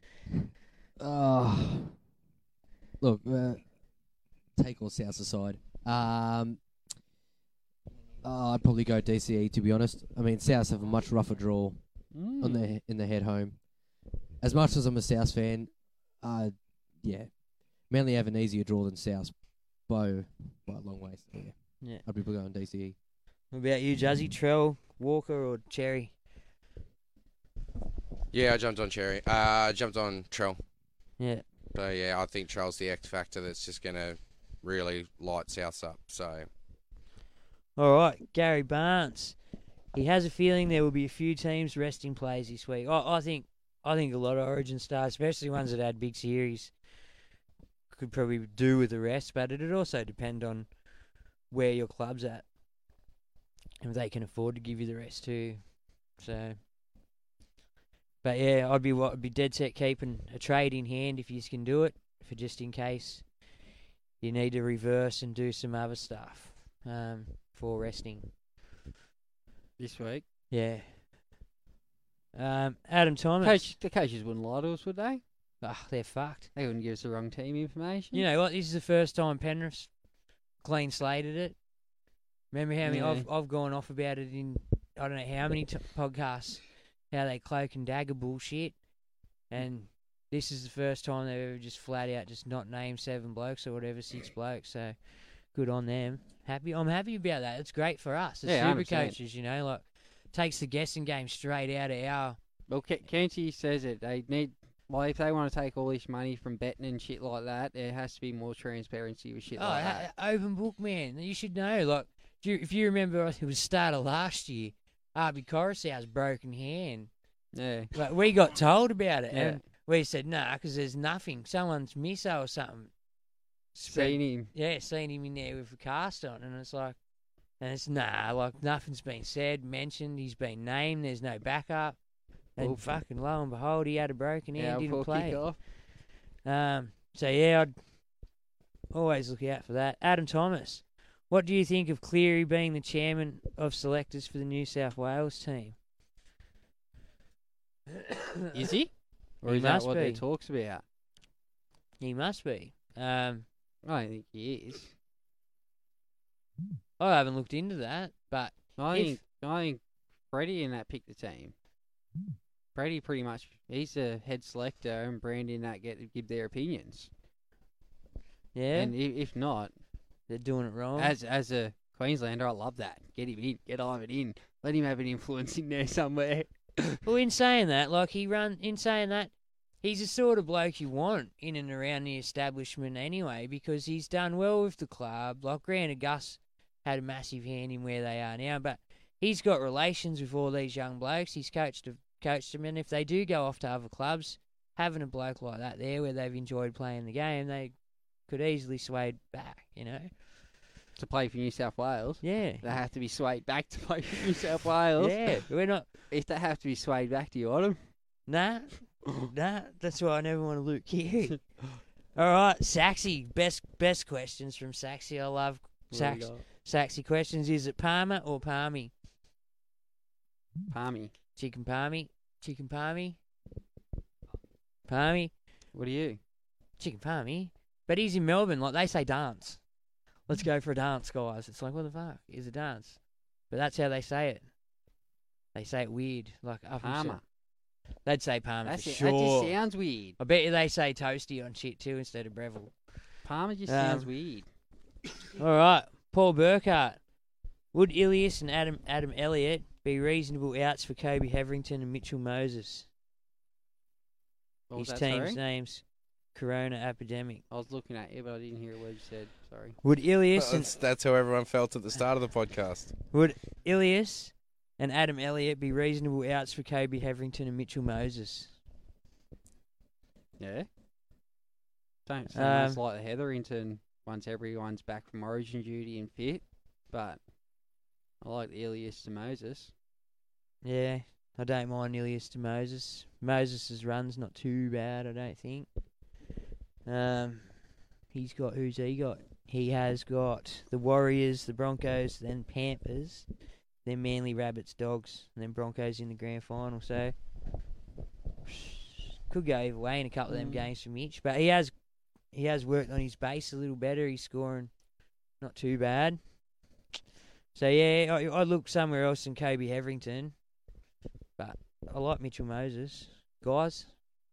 Look, take all Souths aside. I'd probably go DCE, to be honest. I mean, Souths have a much rougher draw in their head home. As much as I'm a Souths fan, yeah, Manly have an easier draw than Souths by a long way. So Yeah. I'd be going DCE. What about you, Juzzy? Trell, Walker, or Cherry? Yeah, I jumped on Cherry. Jumped on Trell. Yeah. So, yeah, I think Trell's the X factor that's just going to really light Souths up. So, All right, Gary Barnes. He has a feeling there will be a few teams resting players this week. I think a lot of Origin stars, especially ones that had big series, could probably do with the rest, but it'd also depend on where your club's at. If they can afford to give you the rest too. So, but yeah, I'd be dead set keeping a trade in hand if you can do it, for just in case you need to reverse and do some other stuff for resting. This week? Yeah. Adam Thomas. The coaches wouldn't lie to us, would they? They're fucked. They wouldn't give us the wrong team information. You know what? This is the first time Penrith clean slated it. Remember how many I've gone off about it in I don't know how many podcasts, how they cloak and dagger bullshit, and this is the first time they've ever just flat out just not named 7 blokes or whatever, 6 blokes. So good on them. I'm happy about that. It's great for us as super 100%. coaches. You know, like takes the guessing game straight out of our. Well, Kenty says it. They need. Well, if they want to take all this money from betting and shit like that, there has to be more transparency with shit like that. Open book, man. You should know. Like, if you remember, it was start of last year. Arby Coruscant's broken hand. Yeah. Like, we got told about it, Yeah. and we said nah, because there's nothing. Someone's misso or something. Seen him. Yeah, seen him in there with a cast on, and it's like, like nothing's been said, mentioned. He's been named. There's no backup. And fucking lo and behold, he had a broken hand, didn't play. So yeah, I'd always look out for that. Adam Thomas, what do you think of Cleary being the chairman of selectors for the New South Wales team? Is he? Or He is that must what be. there talks about? He must be. I don't think he is. I haven't looked into that, but I think Freddie and that picked the team. Freddie pretty much, he's the head selector, and Brandy and that give their opinions. yeah, And if not, they're doing it wrong. as a Queenslander, I love that. Get him in, get Ivan in, let him have an influence in there somewhere. Well, in saying that, he's the sort of bloke you want in and around the establishment anyway, because he's done well with the club. Like, granted, Gus had a massive hand in where they are now, but he's got relations with all these young blokes. He's coached them, and if they do go off to other clubs, having a bloke like that there where they've enjoyed playing the game, they could easily sway back, you know. To play for New South Wales. Yeah. They have to be swayed back to play for New South Wales. Yeah, we're not. If they have to be swayed back, do you want them? Nah, that's why I never want to Luke Keary. All right, Saxy, best questions from Saxy. I love Saxy questions. Is it Palmer or Palmy? Palmy. Chicken Palmy. Chicken Palmy. Palmy. What are you? Chicken Palmy. But he's in Melbourne, like they say dance. Let's go for a dance, guys. It's like, what the fuck is a dance? But that's how they say it. They say it weird, like up Palmer. They'd say Palmer That's for it. sure. That just sounds weird. I bet you they say Toasty on shit too instead of Breville. Palmer just sounds weird. All right, Paul Burkhart. Would Ilias and Adam Elliott be reasonable outs for Kobe Hetherington and Mitchell Moses? What was His that, team's sorry? name's Corona Epidemic. I was looking at you, but I didn't hear a word you said. Sorry. Would Ilias and that's how everyone felt at the start of the podcast. Would Ilias and Adam Elliott be reasonable outs for Kobe Hetherington and Mitchell Moses. Yeah. Don't sound like the Hetherington once everyone's back from Origin duty and fit, but I like the Ilias to Moses. Yeah, I don't mind Ilias to Moses. Moses' run's not too bad, I don't think. Who's he got? He has got the Warriors, the Broncos, then Panthers, then Manly Rabbits, Dogs, and then Broncos in the grand final. So could go either way in a couple of them games for Mitch, but he has worked on his base a little better. He's scoring not too bad. So yeah, I look somewhere else than Kobe Hetherington, but I like Mitchell Moses. Guys,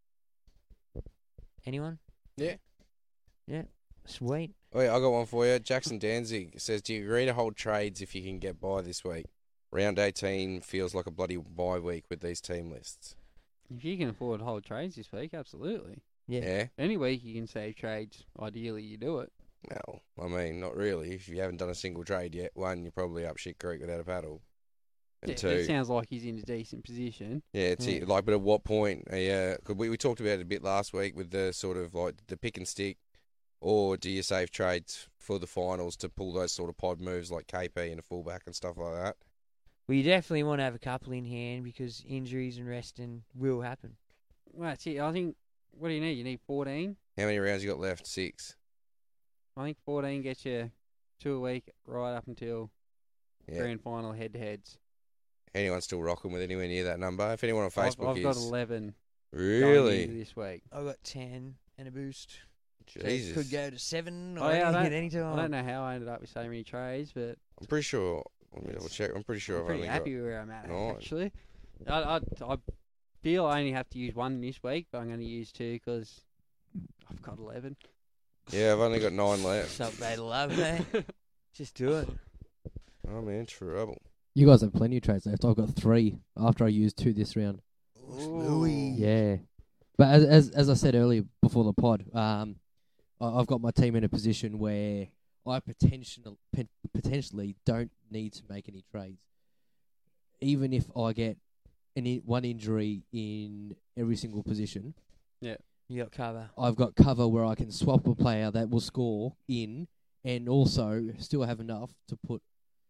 anyone? Yeah. Yeah, sweet. Oh, yeah, I got one for you. Jackson Danzig says, do you agree to hold trades if you can get by this week? Round 18 feels like a bloody bye week with these team lists. If you can afford to hold trades this week, absolutely. Yeah. Any week you can save trades, ideally you do it. Well, I mean, not really. If you haven't done a single trade yet, one, you're probably up shit creek without a paddle. And two, it sounds like he's in a decent position. Yeah, like, but at what point? Cause we talked about it a bit last week with the sort of like the pick and stick, or do you save trades for the finals to pull those sort of pod moves like KP and a fullback and stuff like that? Well, you definitely want to have a couple in hand because injuries and resting will happen. Well, that's it. I think, what do you need? You need 14? How many rounds you got left? 6. I think 14 gets you 2 a week right up until grand final head-to-heads. Anyone still rocking with anywhere near that number? If anyone on Facebook I've got 11. Really? This week. I've got 10 and a boost. Jesus. So could go to 7 Oh, or yeah, anything at any time. I don't know how I ended up with so many trades, but I'm pretty sure. Let me double check. I'm pretty sure I'm I've pretty only happy got where I'm at, 9. actually. I feel I only have to use 1 this week, but I'm going to use 2 because I've got 11. Yeah, I've only got 9 left. Something they love, mate. Just do it. I'm in trouble. You guys have plenty of trades left. I've got 3 after I used 2 this round. Ooh. Yeah. But as I said earlier before the pod, I've got my team in a position where I potentially don't need to make any trades. Even if I get one injury in every single position. Yeah. You got cover. I've got cover where I can swap a player that will score in and also still have enough to put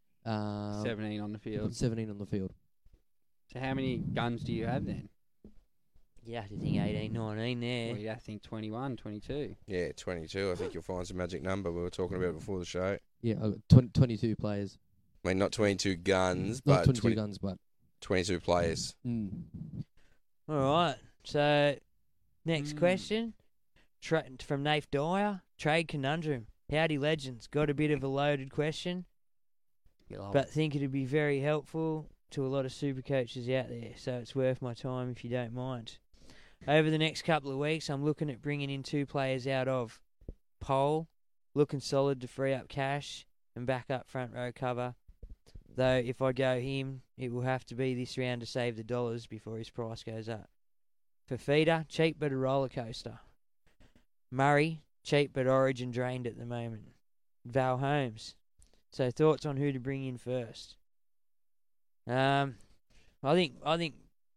17 on the field. 17 on the field. So how many guns do you have then? Yeah, I think 18, 19 there. Well, you have to think 21, 22. Yeah, 22. I think you'll find some magic number we were talking about before the show. Yeah, I've got 22 players. I mean, not 22 guns, Not but 22 guns, but 22 players. All right. So, next question from Nath Dyer. Trade conundrum. Howdy, legends. Got a bit of a loaded question, but think it'd be very helpful to a lot of super coaches out there, so it's worth my time if you don't mind. Over the next couple of weeks, I'm looking at bringing in 2 players out of Pole, looking solid to free up cash and back up front row cover. Though if I go him, it will have to be this round to save the dollars before his price goes up. Fafita, cheap but a roller coaster. Murray, cheap but Origin drained at the moment. Val Holmes. So thoughts on who to bring in first? I think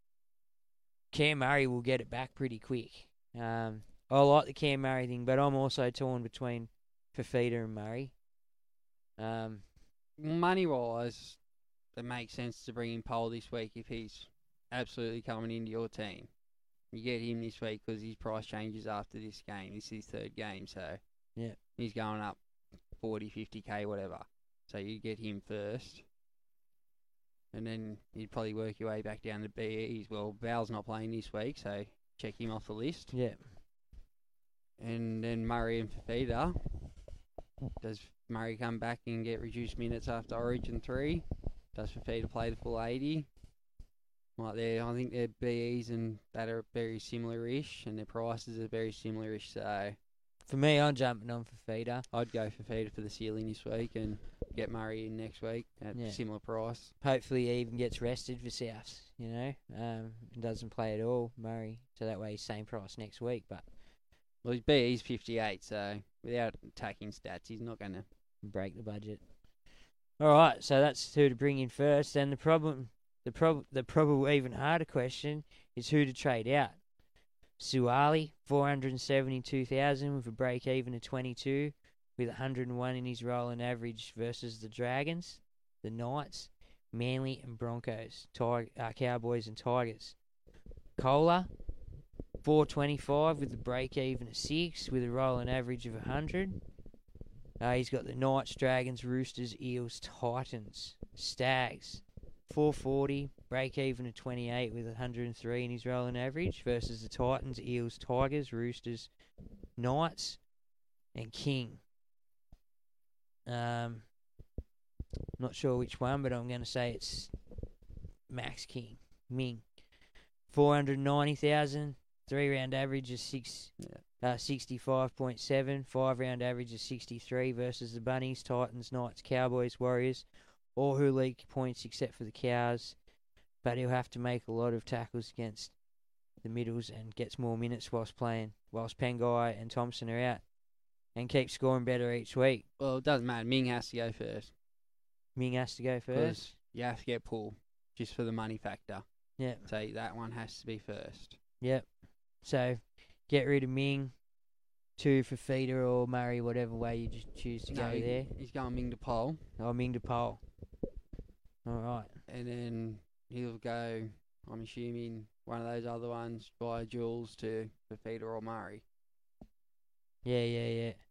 Cam Murray will get it back pretty quick. I like the Cam Murray thing, but I'm also torn between Fafita and Murray. Money-wise, it makes sense to bring in Pole this week if he's absolutely coming into your team. You get him this week because his price changes after this game. This is his 3rd game, so yeah, he's going up 40, 50k, whatever. So you get him first. And then you'd probably work your way back down to BEs. Well, Val's not playing this week, so check him off the list. Yeah. And then Murray and Fafita. Does Murray come back and get reduced minutes after Origin 3? Does Fafita play the full 80? I think their BEs and that are very similar-ish, and their prices are very similar-ish, so... For me, I'm jumping on Fafita. I'd go Fafita for the ceiling this week and get Murray in next week at a similar price. Hopefully he even gets rested for Souths, and doesn't play at all, Murray, so that way he's same price next week. But well, his BE's 58, so without attacking stats, he's not going to break the budget. All right, so that's who to bring in first. And the problem The probable even harder question is who to trade out. Suwali, 472,000 with a break even of 22, with 101 in his rolling average versus the Dragons, the Knights, Manly and Broncos, Cowboys and Tigers. Kohler, 425 with a break even of 6, with a rolling average of 100. He's got the Knights, Dragons, Roosters, Eels, Titans, Stags, 440, break even of 28 with 103 in his rolling average versus the Titans, Eels, Tigers, Roosters, Knights, and King. Not sure which one, but I'm going to say it's Max King, Ming. 490,000, 3-round average is 65.7, 5-round average is 63 versus the Bunnies, Titans, Knights, Cowboys, Warriors, all who leak points except for the Cows, but he'll have to make a lot of tackles against the middles and gets more minutes whilst Pangai and Thompson are out, and keeps scoring better each week. Well, it doesn't matter. Ming has to go first. Ming has to go first? Because you have to get Paul, just for the money factor. Yeah. So that one has to be first. Yep. So get rid of Ming, 2 for Feeder or Murray, whatever way you just choose to go there. He's going Ming to Pole. Oh, Ming to Pole. All right. And then he'll go, I'm assuming, one of those other ones by Jules to Feeder or Murray. Yeah.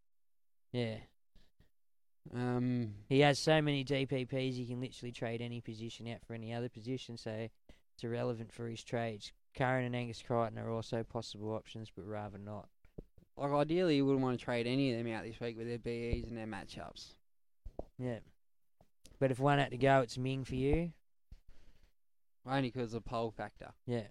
He has so many DPPs he can literally trade any position out for any other position, so it's irrelevant for his trades. Curran and Angus Crichton are also possible options, but rather not. Like, ideally, you wouldn't want to trade any of them out this week with their BEs and their matchups. Yeah. But if one had to go, it's Ming for you? Only because of the poll factor. Yeah.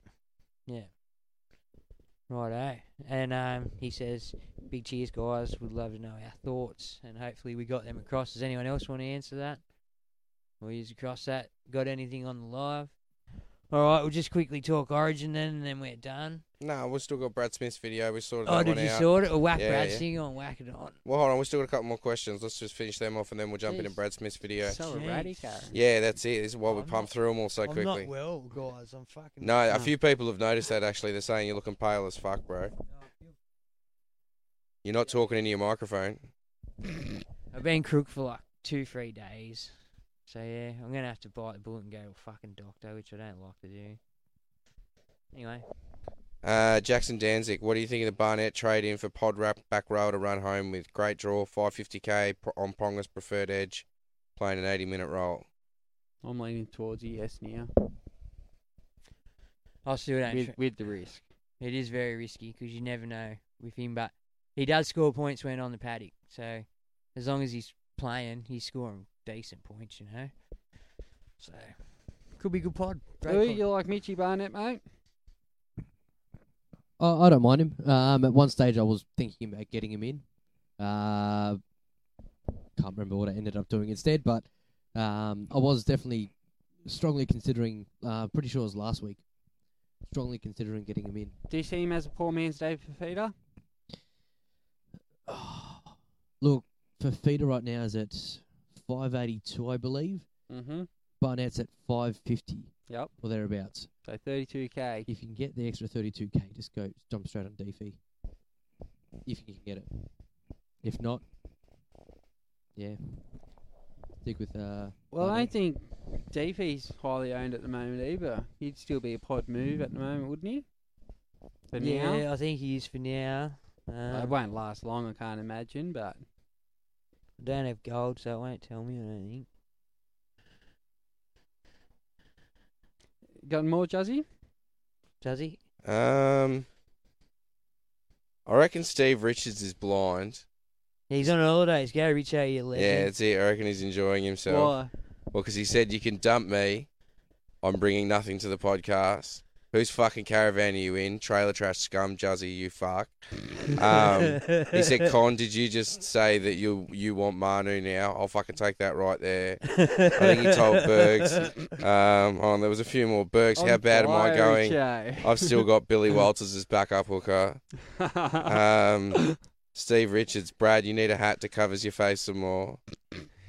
Righto. And he says, big cheers, guys. Would love to know our thoughts, and hopefully we got them across. Does anyone else want to answer that? Or use across that? Got anything on the live? All right, we'll just quickly talk Origin then, and then we're done. No, we've still got Brad Smith's video. We sorted that one out. Oh, did you sort it? Or whack Brad Sing on, whack it on. Well, hold on. We've still got a couple more questions. Let's just finish them off, and then we'll jump into Brad Smith's video. So erratic, Aaron. Yeah, that's it. This is why we pump through them all so quickly. I'm not well, guys. I'm fucking... No, a few people have noticed that, actually. They're saying you're looking pale as fuck, bro. You're not talking into your microphone. I've been crook for like 2-3 days. So, yeah, I'm going to have to bite the bullet and go to a fucking doctor, which I don't like to do. Anyway. Jackson Danzig, what do you think of the Barnett trade in for Pod Rap back row to run home with great draw, 550k on Ponga's preferred edge, playing an 80-minute role? I'm leaning towards a yes now. I still don't... With the risk. It is very risky because you never know with him, but he does score points when on the paddock. So as long as he's playing, he's scoring decent points, you know. So could be a good pod. Who you like Mitchie Barnett, mate? I don't mind him. At one stage, I was thinking about getting him in. Can't remember what I ended up doing instead, but I was definitely strongly considering. Pretty sure it was last week. Strongly considering getting him in. Do you see him as a poor man's Dave Fifita? Look, Fifita right now is at 582, I believe. Mm-hmm. Barnett's at 550. Yep. Or thereabouts. So 32k. If you can get the extra 32k, just jump straight on DFE. If you can get it. If not, yeah. Stick with Well, Barnett. I don't think DFE's highly owned at the moment either. He'd still be a pod move at the moment, wouldn't he? For now. Yeah, I think he is for now. It won't last long, I can't imagine, but... I don't have gold, so it won't tell me, I don't think. Got more, Juzzy? Juzzy? I reckon Steve Richards is blind. He's on holidays. Go, Richo, you legend. Yeah, that's it. I reckon he's enjoying himself. Why? Well, because he said, you can dump me. I'm bringing nothing to the podcast. Whose fucking caravan are you in? Trailer trash scum, Juzzy, you fuck. He said, Con, did you just say that you want Manu now? I'll fucking take that right there. I think he told Bergs. There was a few more. Bergs, how bad am I going? I've still got Billy Walters as backup hooker. Steve Richards, Brad, you need a hat to cover your face some more.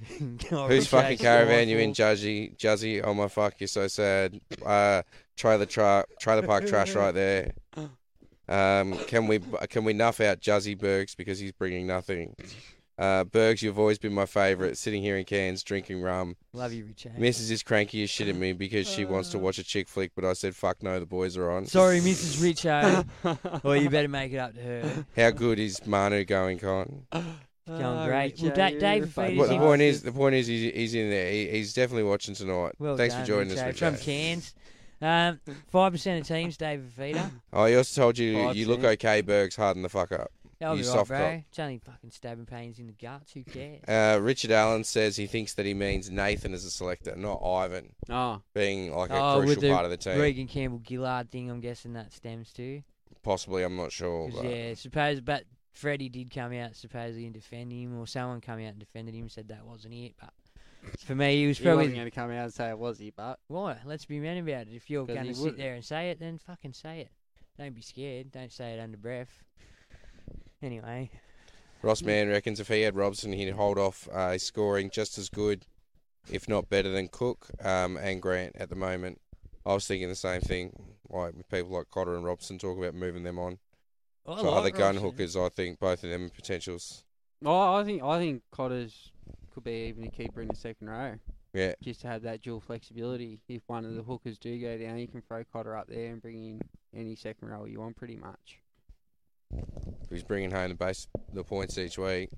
Whose fucking caravan you in, Juzzy? Oh my fuck, you're so sad. Trailer park trash right there. Can we nuff out Juzzy Bergs because he's bringing nothing? Bergs, you've always been my favourite. Sitting here in Cairns, drinking rum. Love you, Richard. Mrs. is cranky as shit at me because she wants to watch a chick flick, but I said, fuck no, the boys are on. Sorry, Mrs. Richard. Well, you better make it up to her. How good is Manu going, Con? Going great. Richard, Well, David Feeder's The point is, he's in there. He's definitely watching tonight. Well Thanks done, for joining us, Richard. Richard. From Cairns. 5% of teams, David Feeder. Oh, he also told you 5%. you look okay, Bergs. Harden the fuck up. That'll You be right, soft bro. cop. It's only fucking stabbing pains in the guts. Who cares? Richard Allen says he thinks that he means Nathan as a selector, not Ivan, Oh, being like a with crucial the part of the team. Regan Campbell-Gillard thing, I'm guessing that stems to. Possibly, I'm not sure. 'Cause, But but Freddie did come out supposedly and defend him, or someone come out and defended him, said that wasn't it. But for me, he was he probably... wasn't going to come out and say it was he, but Why? Let's be men about it. If you're 'Cause going he to sit wouldn't. there and say it, then fucking say it. Don't be scared. Don't say it under breath. Anyway. Ross Mann reckons if he had Robson, he'd hold off his scoring just as good, if not better than Cook and Grant at the moment. I was thinking the same thing. Like with people like Cotter and Robson talk about moving them on. I So like other gun Robson. hookers, I think both of them are potentials. oh, I think Cotters could be even a keeper in the second row. Yeah. Just to have that dual flexibility. If one of the hookers do go down, you can throw Cotter up there and bring in any second row you want, pretty much. He's bringing home the points each week.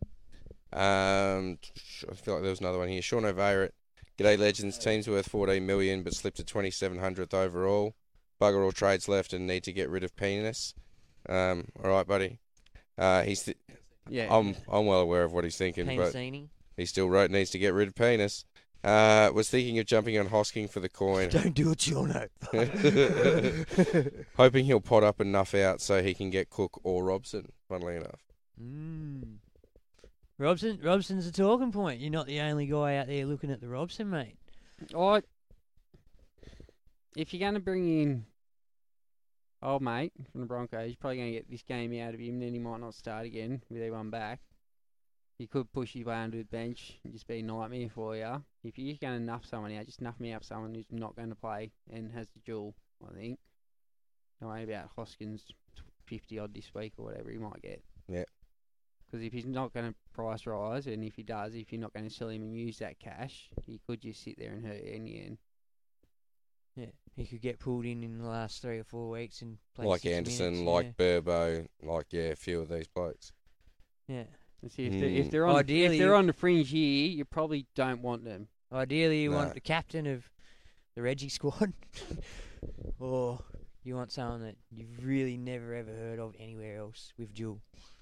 I feel like there was another one here. Sean O'Veirett. G'day, Legends. Team's worth 14 million, but slipped to 2700th overall. Bugger all trades left and need to get rid of Penis. All right, buddy. Yeah. I'm well aware of what he's thinking, but Penisini. he still needs to get rid of Penis. Was thinking of jumping on Hosking for the coin. Don't do it, Jono. Hoping he'll pot up and nuff out so he can get Cook or Robson, funnily enough. Robson's a talking point. You're not the only guy out there looking at the Robson, mate. If you're going to bring in old mate from the Broncos, you're probably going to get this game out of him, then he might not start again with everyone back. You could push his way under the bench and just be a nightmare for you. If you're going to nuff someone out, just nuff me out someone who's not going to play and has the duel, I think. Don't worry about Hoskins 50-odd this week or whatever he might get. Yeah. Because if he's not going to price rise, and if he does, if you're not going to sell him and use that cash, he could just sit there and hurt you in the end. Yeah, he could get pulled in the last 3 or 4 weeks and play Like 6 Anderson, minutes, like Burbo, a few of these blokes. Yeah. See, if they're on the fringe here, you probably don't want them. Ideally, you want the captain of the Reggie squad, or you want someone that you've really never ever heard of anywhere else with dual.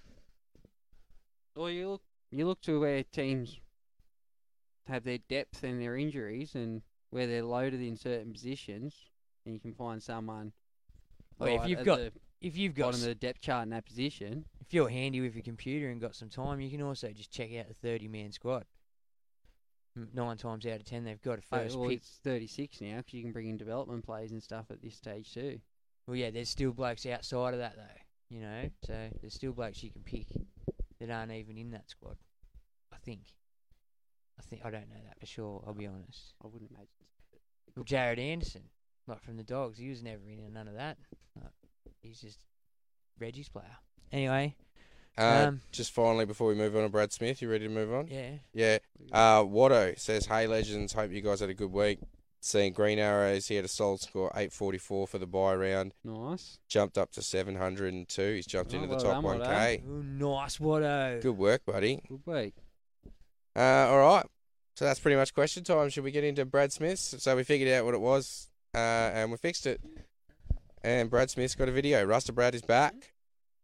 Or you look to where teams have their depth and their injuries, and where they're loaded in certain positions, and you can find someone. If you've got bottom of the depth chart in that position. If you're handy with your computer and got some time, you can also just check out the 30-man squad. 9 times out of 10, they've got a first pick. It's 36 now, because you can bring in development plays and stuff at this stage too. Well, yeah, there's still blokes outside of that though, you know. So there's still blokes you can pick that aren't even in that squad. I think I don't know that for sure. I'll be honest. I wouldn't imagine. Well, Jared Anderson, like from the Dogs, he was never in none of that. He's just Reggie's player. Anyway. Just finally, before we move on to Brad Smith, you ready to move on? Yeah. Yeah. Watto says, hey, Legends, hope you guys had a good week. Seeing Green Arrows, he had a solid score, 844 for the bye round. Nice. Jumped up to 702. He's jumped into the top 1K. Ooh, nice, Watto. Good work, buddy. Good week. All right. So that's pretty much question time. Should we get into Brad Smith's? So we figured out what it was, and we fixed it. And Brad Smith's got a video. Rasta Brad is back.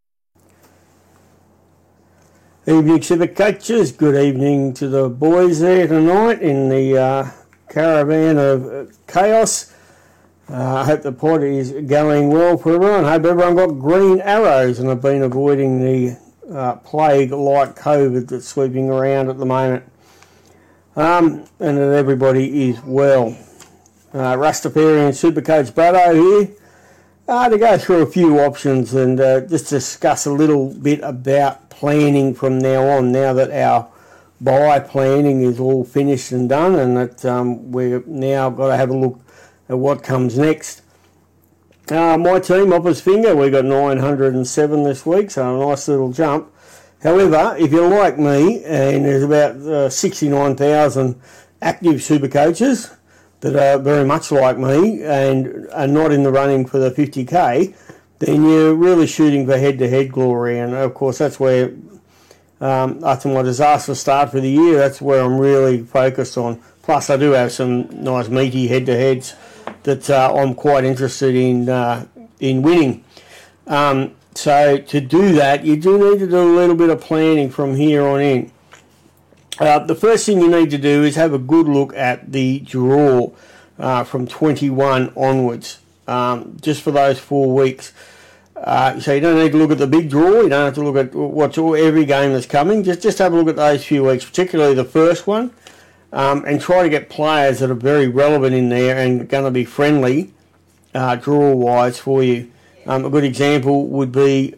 Evening, Super Coaches. Good evening to the boys there tonight in the caravan of chaos. I hope the pod is going well for everyone. I hope everyone got green arrows and have been avoiding the plague like COVID that's sweeping around at the moment. And that everybody is well. Rastafarian Supercoach Braddo here. To go through a few options and just discuss a little bit about planning from now on, now that our buy planning is all finished and done, and that we've now got to have a look at what comes next. My team, Opper's Finger, we got 907 this week, so a nice little jump. However, if you're like me, and there's about 69,000 active super coaches that are very much like me and are not in the running for the 50k, then you're really shooting for head-to-head glory. And, of course, that's where, after my disastrous start for the year, that's where I'm really focused on. Plus, I do have some nice meaty head-to-heads that I'm quite interested in winning. So to do that, you do need to do a little bit of planning from here on in. The first thing you need to do is have a good look at the draw from 21 onwards, just for those 4 weeks. So you don't need to look at the big draw. You don't have to look at every game that's coming. Just have a look at those few weeks, particularly the first one, and try to get players that are very relevant in there and going to be friendly draw-wise for you. A good example would be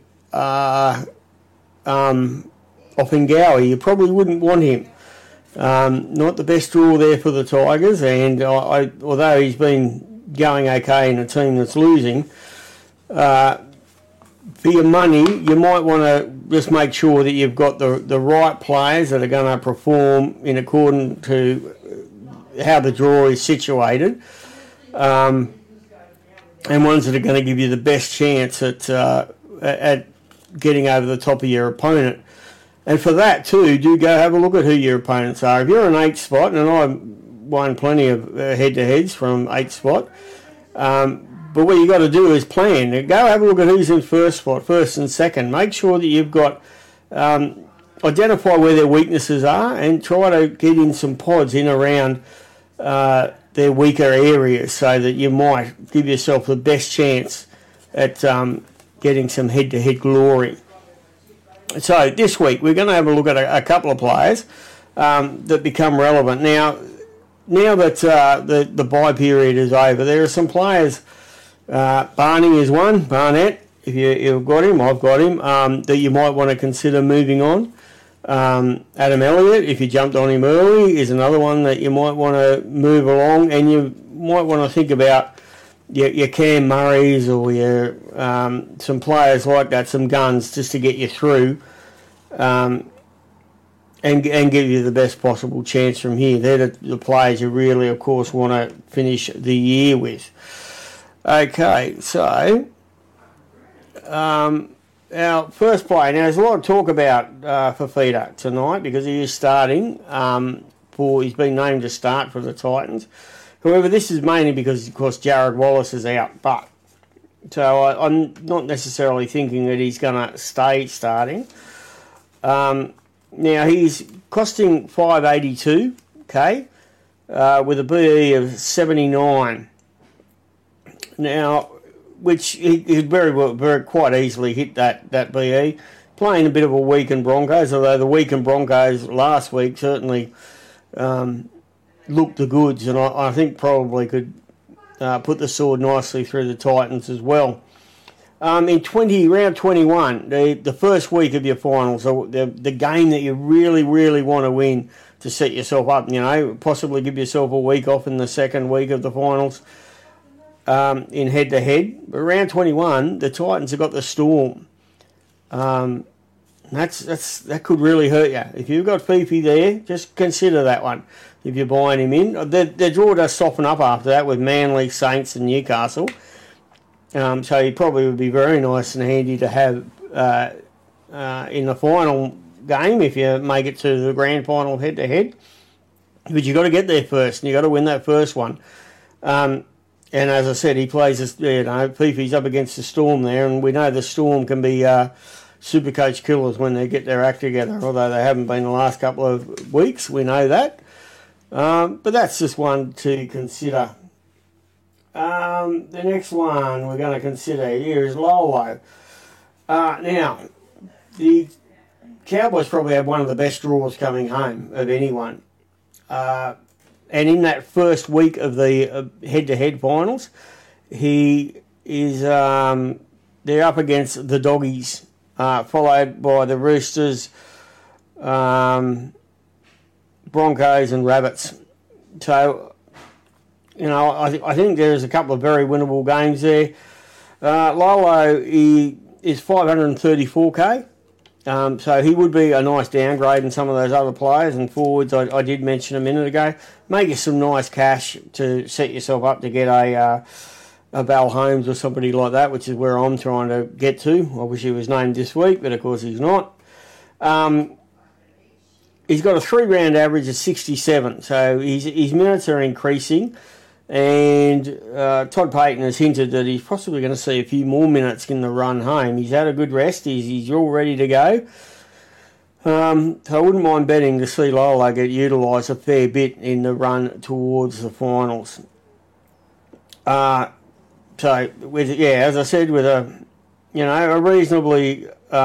Offengawi. You probably wouldn't want him. Not the best draw there for the Tigers, and although he's been going okay in a team that's losing, for your money, you might want to just make sure that you've got the right players that are going to perform in accordance to how the draw is situated, and ones that are going to give you the best chance at getting over the top of your opponent. And for that too, do go have a look at who your opponents are. If you're an 8th spot, and I won plenty of head-to-heads from 8th spot, but what you got to do is plan. Go have a look at who's in first spot, first and second. Make sure that you've got identify where their weaknesses are, and try to get in some pods in around their weaker areas, so that you might give yourself the best chance at getting some head-to-head glory. So this week we're going to have a look at a couple of players that become relevant. Now that the bye period is over, there are some players. Barney is one. Barnett, if you've got him, I've got him, that you might want to consider moving on. Adam Elliott, if you jumped on him early, is another one that you might want to move along, and you might want to think about your Cam Murrays or your some players like that, some guns, just to get you through and give you the best possible chance from here. They're the players you really, of course, want to finish the year with. Okay, so our first player. Now, there's a lot of talk about Fafita tonight because he is starting. He's been named to start for the Titans. However, this is mainly because, of course, Jared Wallace is out. So I'm not necessarily thinking that he's going to stay starting. Now, he's costing $582, with a BE of 79. Now, which he very quite easily hit that BE. Playing a bit of a weakened Broncos, although the weakened Broncos last week certainly looked the goods, and I think probably could put the sword nicely through the Titans as well. In round 21, the first week of your finals, the game that you really, really want to win to set yourself up, possibly give yourself a week off in the second week of the finals in head-to-head. But round 21, the Titans have got the Storm. That could really hurt you. If you've got Fifi there, just consider that one if you're buying him in. The draw does soften up after that with Manly, Saints and Newcastle. So he probably would be very nice and handy to have in the final game if you make it to the grand final head-to-head. But you've got to get there first, and you've got to win that first one. And as I said, he plays, Fifi's up against the Storm there, and we know the Storm can be Supercoach killers when they get their act together, although they haven't been the last couple of weeks, we know that. But that's just one to consider. The next one we're going to consider here is Lolo. Now, the Cowboys probably have one of the best draws coming home of anyone. And in that first week of the head-to-head finals, he is they're up against the Doggies, followed by the Roosters, Broncos and Rabbits. So, I think there's a couple of very winnable games there. Lolo is 534k. So he would be a nice downgrade in some of those other players and forwards I did mention a minute ago. Make you some nice cash to set yourself up to get a Val Holmes or somebody like that, which is where I'm trying to get to. I wish he was named this week, but of course he's not. He's got a 3-round average of 67, so his minutes are increasing. And Todd Payton has hinted that he's possibly going to see a few more minutes in the run home. He's had a good rest. He's all ready to go. So I wouldn't mind betting to see Lolo get utilised a fair bit in the run towards the finals. So, as I said, with a reasonably...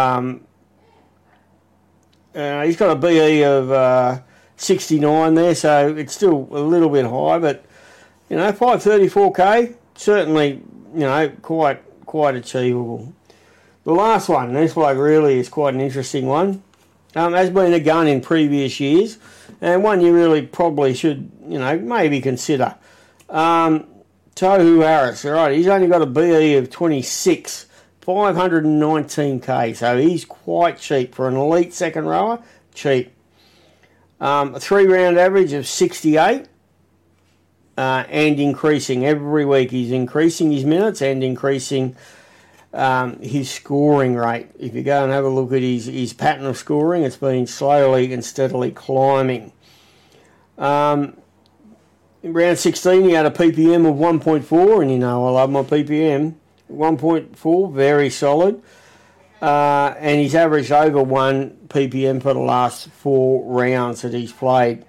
he's got a BE of 69 there, so it's still a little bit high, but... 534k, certainly, quite achievable. The last one, this bloke really is quite an interesting one. Has been a gun in previous years, and one you really probably should, maybe consider. Tohu Harris, all right, he's only got a BE of 26, 519k, so he's quite cheap for an elite second rower, cheap. A 3-round average of 68. And increasing every week. He's increasing his minutes and increasing his scoring rate. If you go and have a look at his pattern of scoring, it's been slowly and steadily climbing. In round 16, he had a PPM of 1.4, and I love my PPM. 1.4, very solid. And he's averaged over 1 PPM for the last 4 rounds that he's played.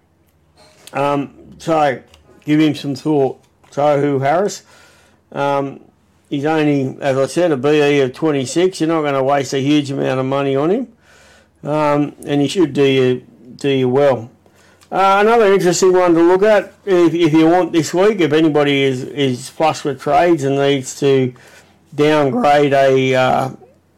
So... give him some thought. Tohu Harris. He's only, as I said, a BE of 26. You're not going to waste a huge amount of money on him. And he should do you well. Another interesting one to look at, if you want this week, if anybody is flush with trades and needs to downgrade a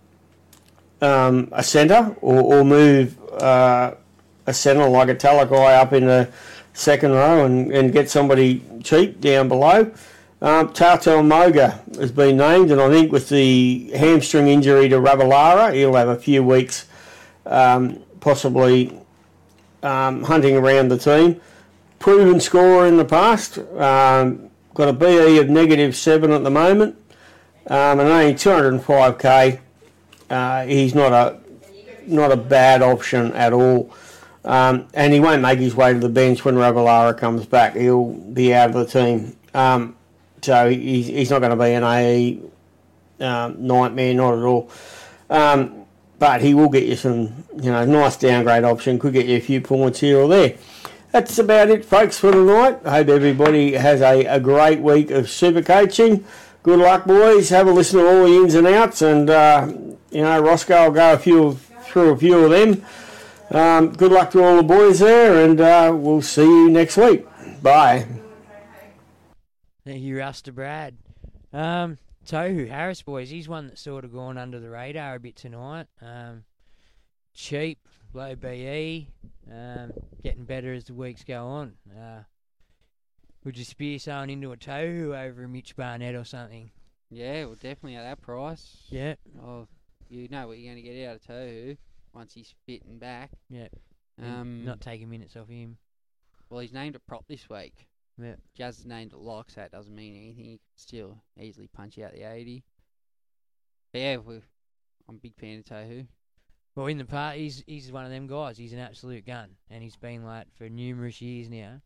centre or move a centre like a Talakai up in the second row and get somebody cheap down below. Tartel Moga has been named, and I think with the hamstring injury to Ravalawa, he'll have a few weeks possibly hunting around the team. Proven scorer in the past, got a BE of -7 at the moment, and only 205k. He's not a bad option at all. And he won't make his way to the bench when Ravalawa comes back. He'll be out of the team. So he's not going to be an AE nightmare, not at all. But he will get you some, nice downgrade option. Could get you a few points here or there. That's about it, folks, for tonight. I hope everybody has a great week of super coaching. Good luck, boys. Have a listen to all the ins and outs. And, Roscoe will go through a few of them. Good luck to all the boys there, and we'll see you next week. Bye. Thank you, Ruster Brad. Tohu Harris, boys, he's one that's sort of gone under the radar a bit tonight. Cheap, low BE, getting better as the weeks go on. Would you spear someone into a Tohu over a Mitch Barnett or something? Yeah, well, definitely at that price. Yeah. Oh, you know what you're going to get out of Tohu once he's fit and back. Yeah. Not taking minutes off him. Well, he's named a prop this week. Yeah. Jazz is named a lock, so it doesn't mean anything. He can still easily punch out the 80. But yeah, I'm a big fan of Tohu. Well, in the part, he's one of them guys. He's an absolute gun, and he's been like for numerous years now.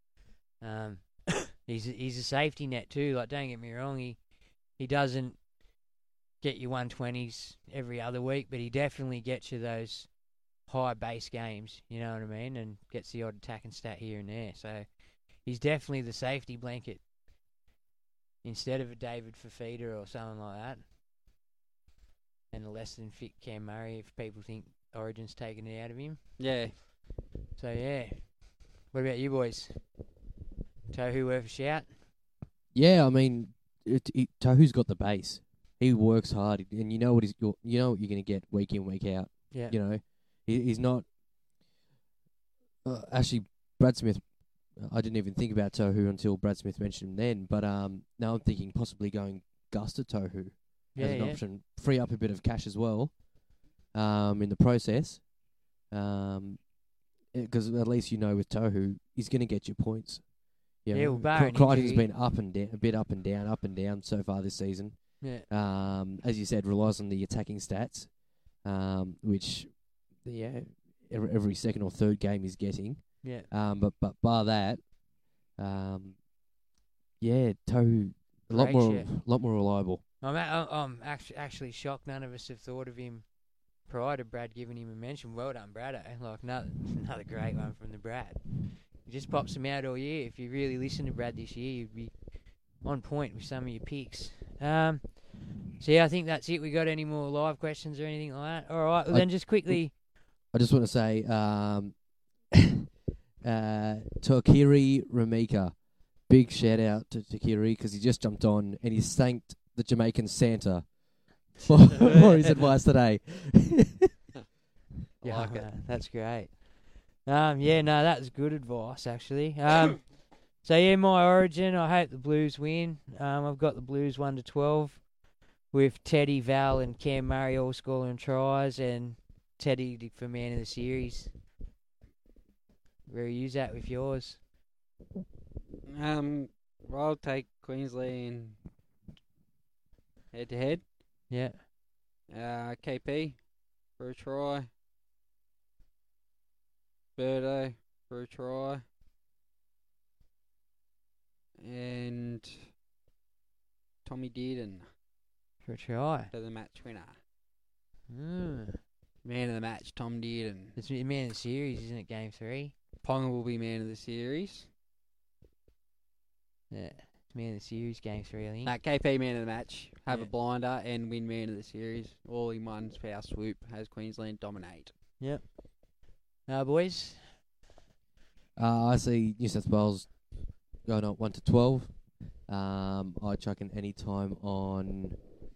He's a safety net too. Like, don't get me wrong, he doesn't get you 120s every other week, but he definitely gets you those high base games. You know what I mean? And gets the odd attack and stat here and there. So he's definitely the safety blanket instead of a David Fafita or something like that. And a less than fit Cam Murray if people think Origin's taken it out of him. Yeah. So yeah. What about you boys? Tohu worth a shout? Yeah, I mean, Tohu's got the base. He works hard, and you know what you're going to get week in, week out. Yeah. You know, he's not Actually, Brad Smith, I didn't even think about Tohu until Brad Smith mentioned him then. But now I'm thinking possibly going Gus to Tohu as an option. Free up a bit of cash as well in the process. Because at least you know with Tohu, he's going to get you points. Well, barring Crichton's injury. been up and down, a bit up and down so far this season. Yeah. As you said, relies on the attacking stats, which every second or third game he's getting. Yeah. But bar that, Tohu a lot more reliable. I'm actually shocked none of us have thought of him prior to Brad giving him a mention. Well done, Brad. Like another great one from the Brad. He just pops them out all year. If you really listen to Brad this year, you'd be on point with some of your picks. I think that's it. We got any more live questions or anything like that? All right, well, then just quickly. I just want to say, Tokiri Ramika, big shout out to Tokiri because he just jumped on and he's thanked the Jamaican Santa for his advice today. Yeah, like it. That's great. That was good advice actually. My origin, I hope the Blues win. I've got the Blues 1-12 with Teddy, Val and Cam Murray all scoring tries and Teddy for man of the series. Where are you at with yours? I'll take Queensland head to head. Yeah. KP for a try. Birdo for a try. And Tommy Dearden for a try. For the match winner. Mm. Man of the match, Tom Dearden. It's man of the series, isn't it? Game 3. Ponga will be man of the series. Yeah, it's man of the series, game 3, I think. KP man of the match, have a blinder and win man of the series. All in one power swoop, has Queensland dominate. Yep. Boys? I see New South Wales going on 1-12. I chuck in any time on,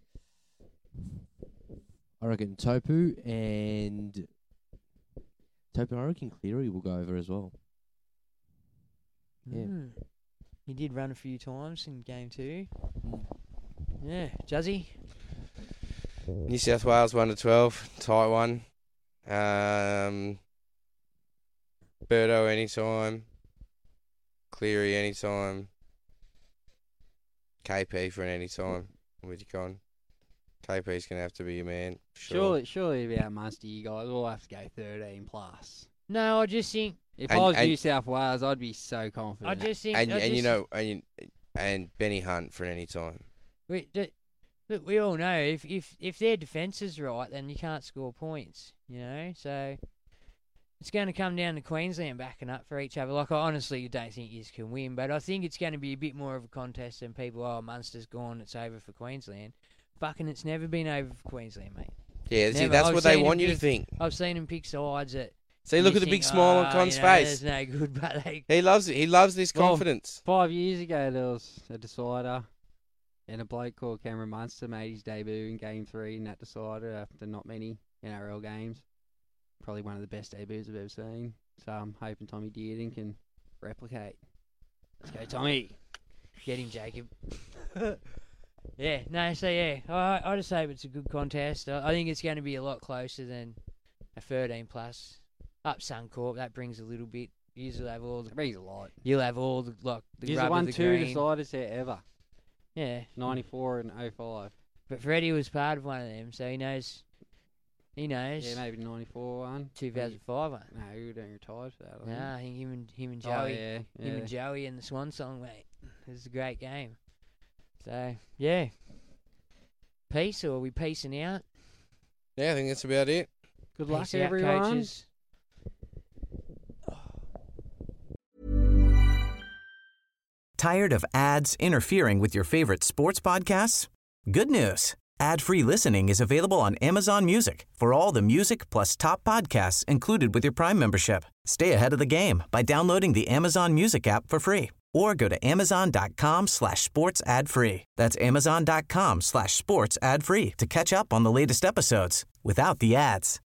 I reckon Topu and I reckon Cleary will go over as well. Yeah. He did run a few times in game 2. Yeah. Juzzy? New South Wales 1-12, tight one. Birdo anytime. Cleary anytime. KP for an anytime. With you gone. KP's going to have to be your man. Sure. Surely about Munster, you guys all have to go 13 plus. No, I just think... If I was New South Wales, I'd be so confident. I just think... And Benny Hunt for an anytime. Look, we all know if their defence is right, then you can't score points, you know? So it's going to come down to Queensland backing up for each other. Like, I honestly don't think you can win, but I think it's going to be a bit more of a contest than people, Munster's gone, it's over for Queensland. Fucking it's never been over for Queensland, mate. Yeah, see, that's what they want you to think. I've seen him pick sides that... See, look at the big smile on Con's face. That's no good, but he loves it. He loves this confidence. 5 years ago, there was a decider, and a bloke called Cameron Munster made his debut in Game 3 in that decider after not many NRL games. Probably one of the best debuts I've ever seen. So I'm hoping Tommy Dearden can replicate. Let's go, Tommy. Get him, Jacob. I just hope it's a good contest. I think it's going to be a lot closer than a 13 plus. Up Suncorp, that brings a little bit. You'll have all the... It brings a lot. You'll have all the, like, the He's rub won of the 2 green. deciders there ever. Yeah. 94 and 05. But Freddie was part of one of them, so he knows. Yeah, maybe 94 one. 2005 one. No, he would have retired for that. I think him and Joey. Him and Joey and the Swan Song, mate. It was a great game. So, yeah. Peace, or are we peacing out? Yeah, I think that's about it. Good luck, Peace out, everyone. coaches. Tired of ads interfering with your favorite sports podcasts? Good news. Ad-free listening is available on Amazon Music for all the music plus top podcasts included with your Prime membership. Stay ahead of the game by downloading the Amazon Music app for free or go to amazon.com/sports ad free. That's amazon.com/sports ad free to catch up on the latest episodes without the ads.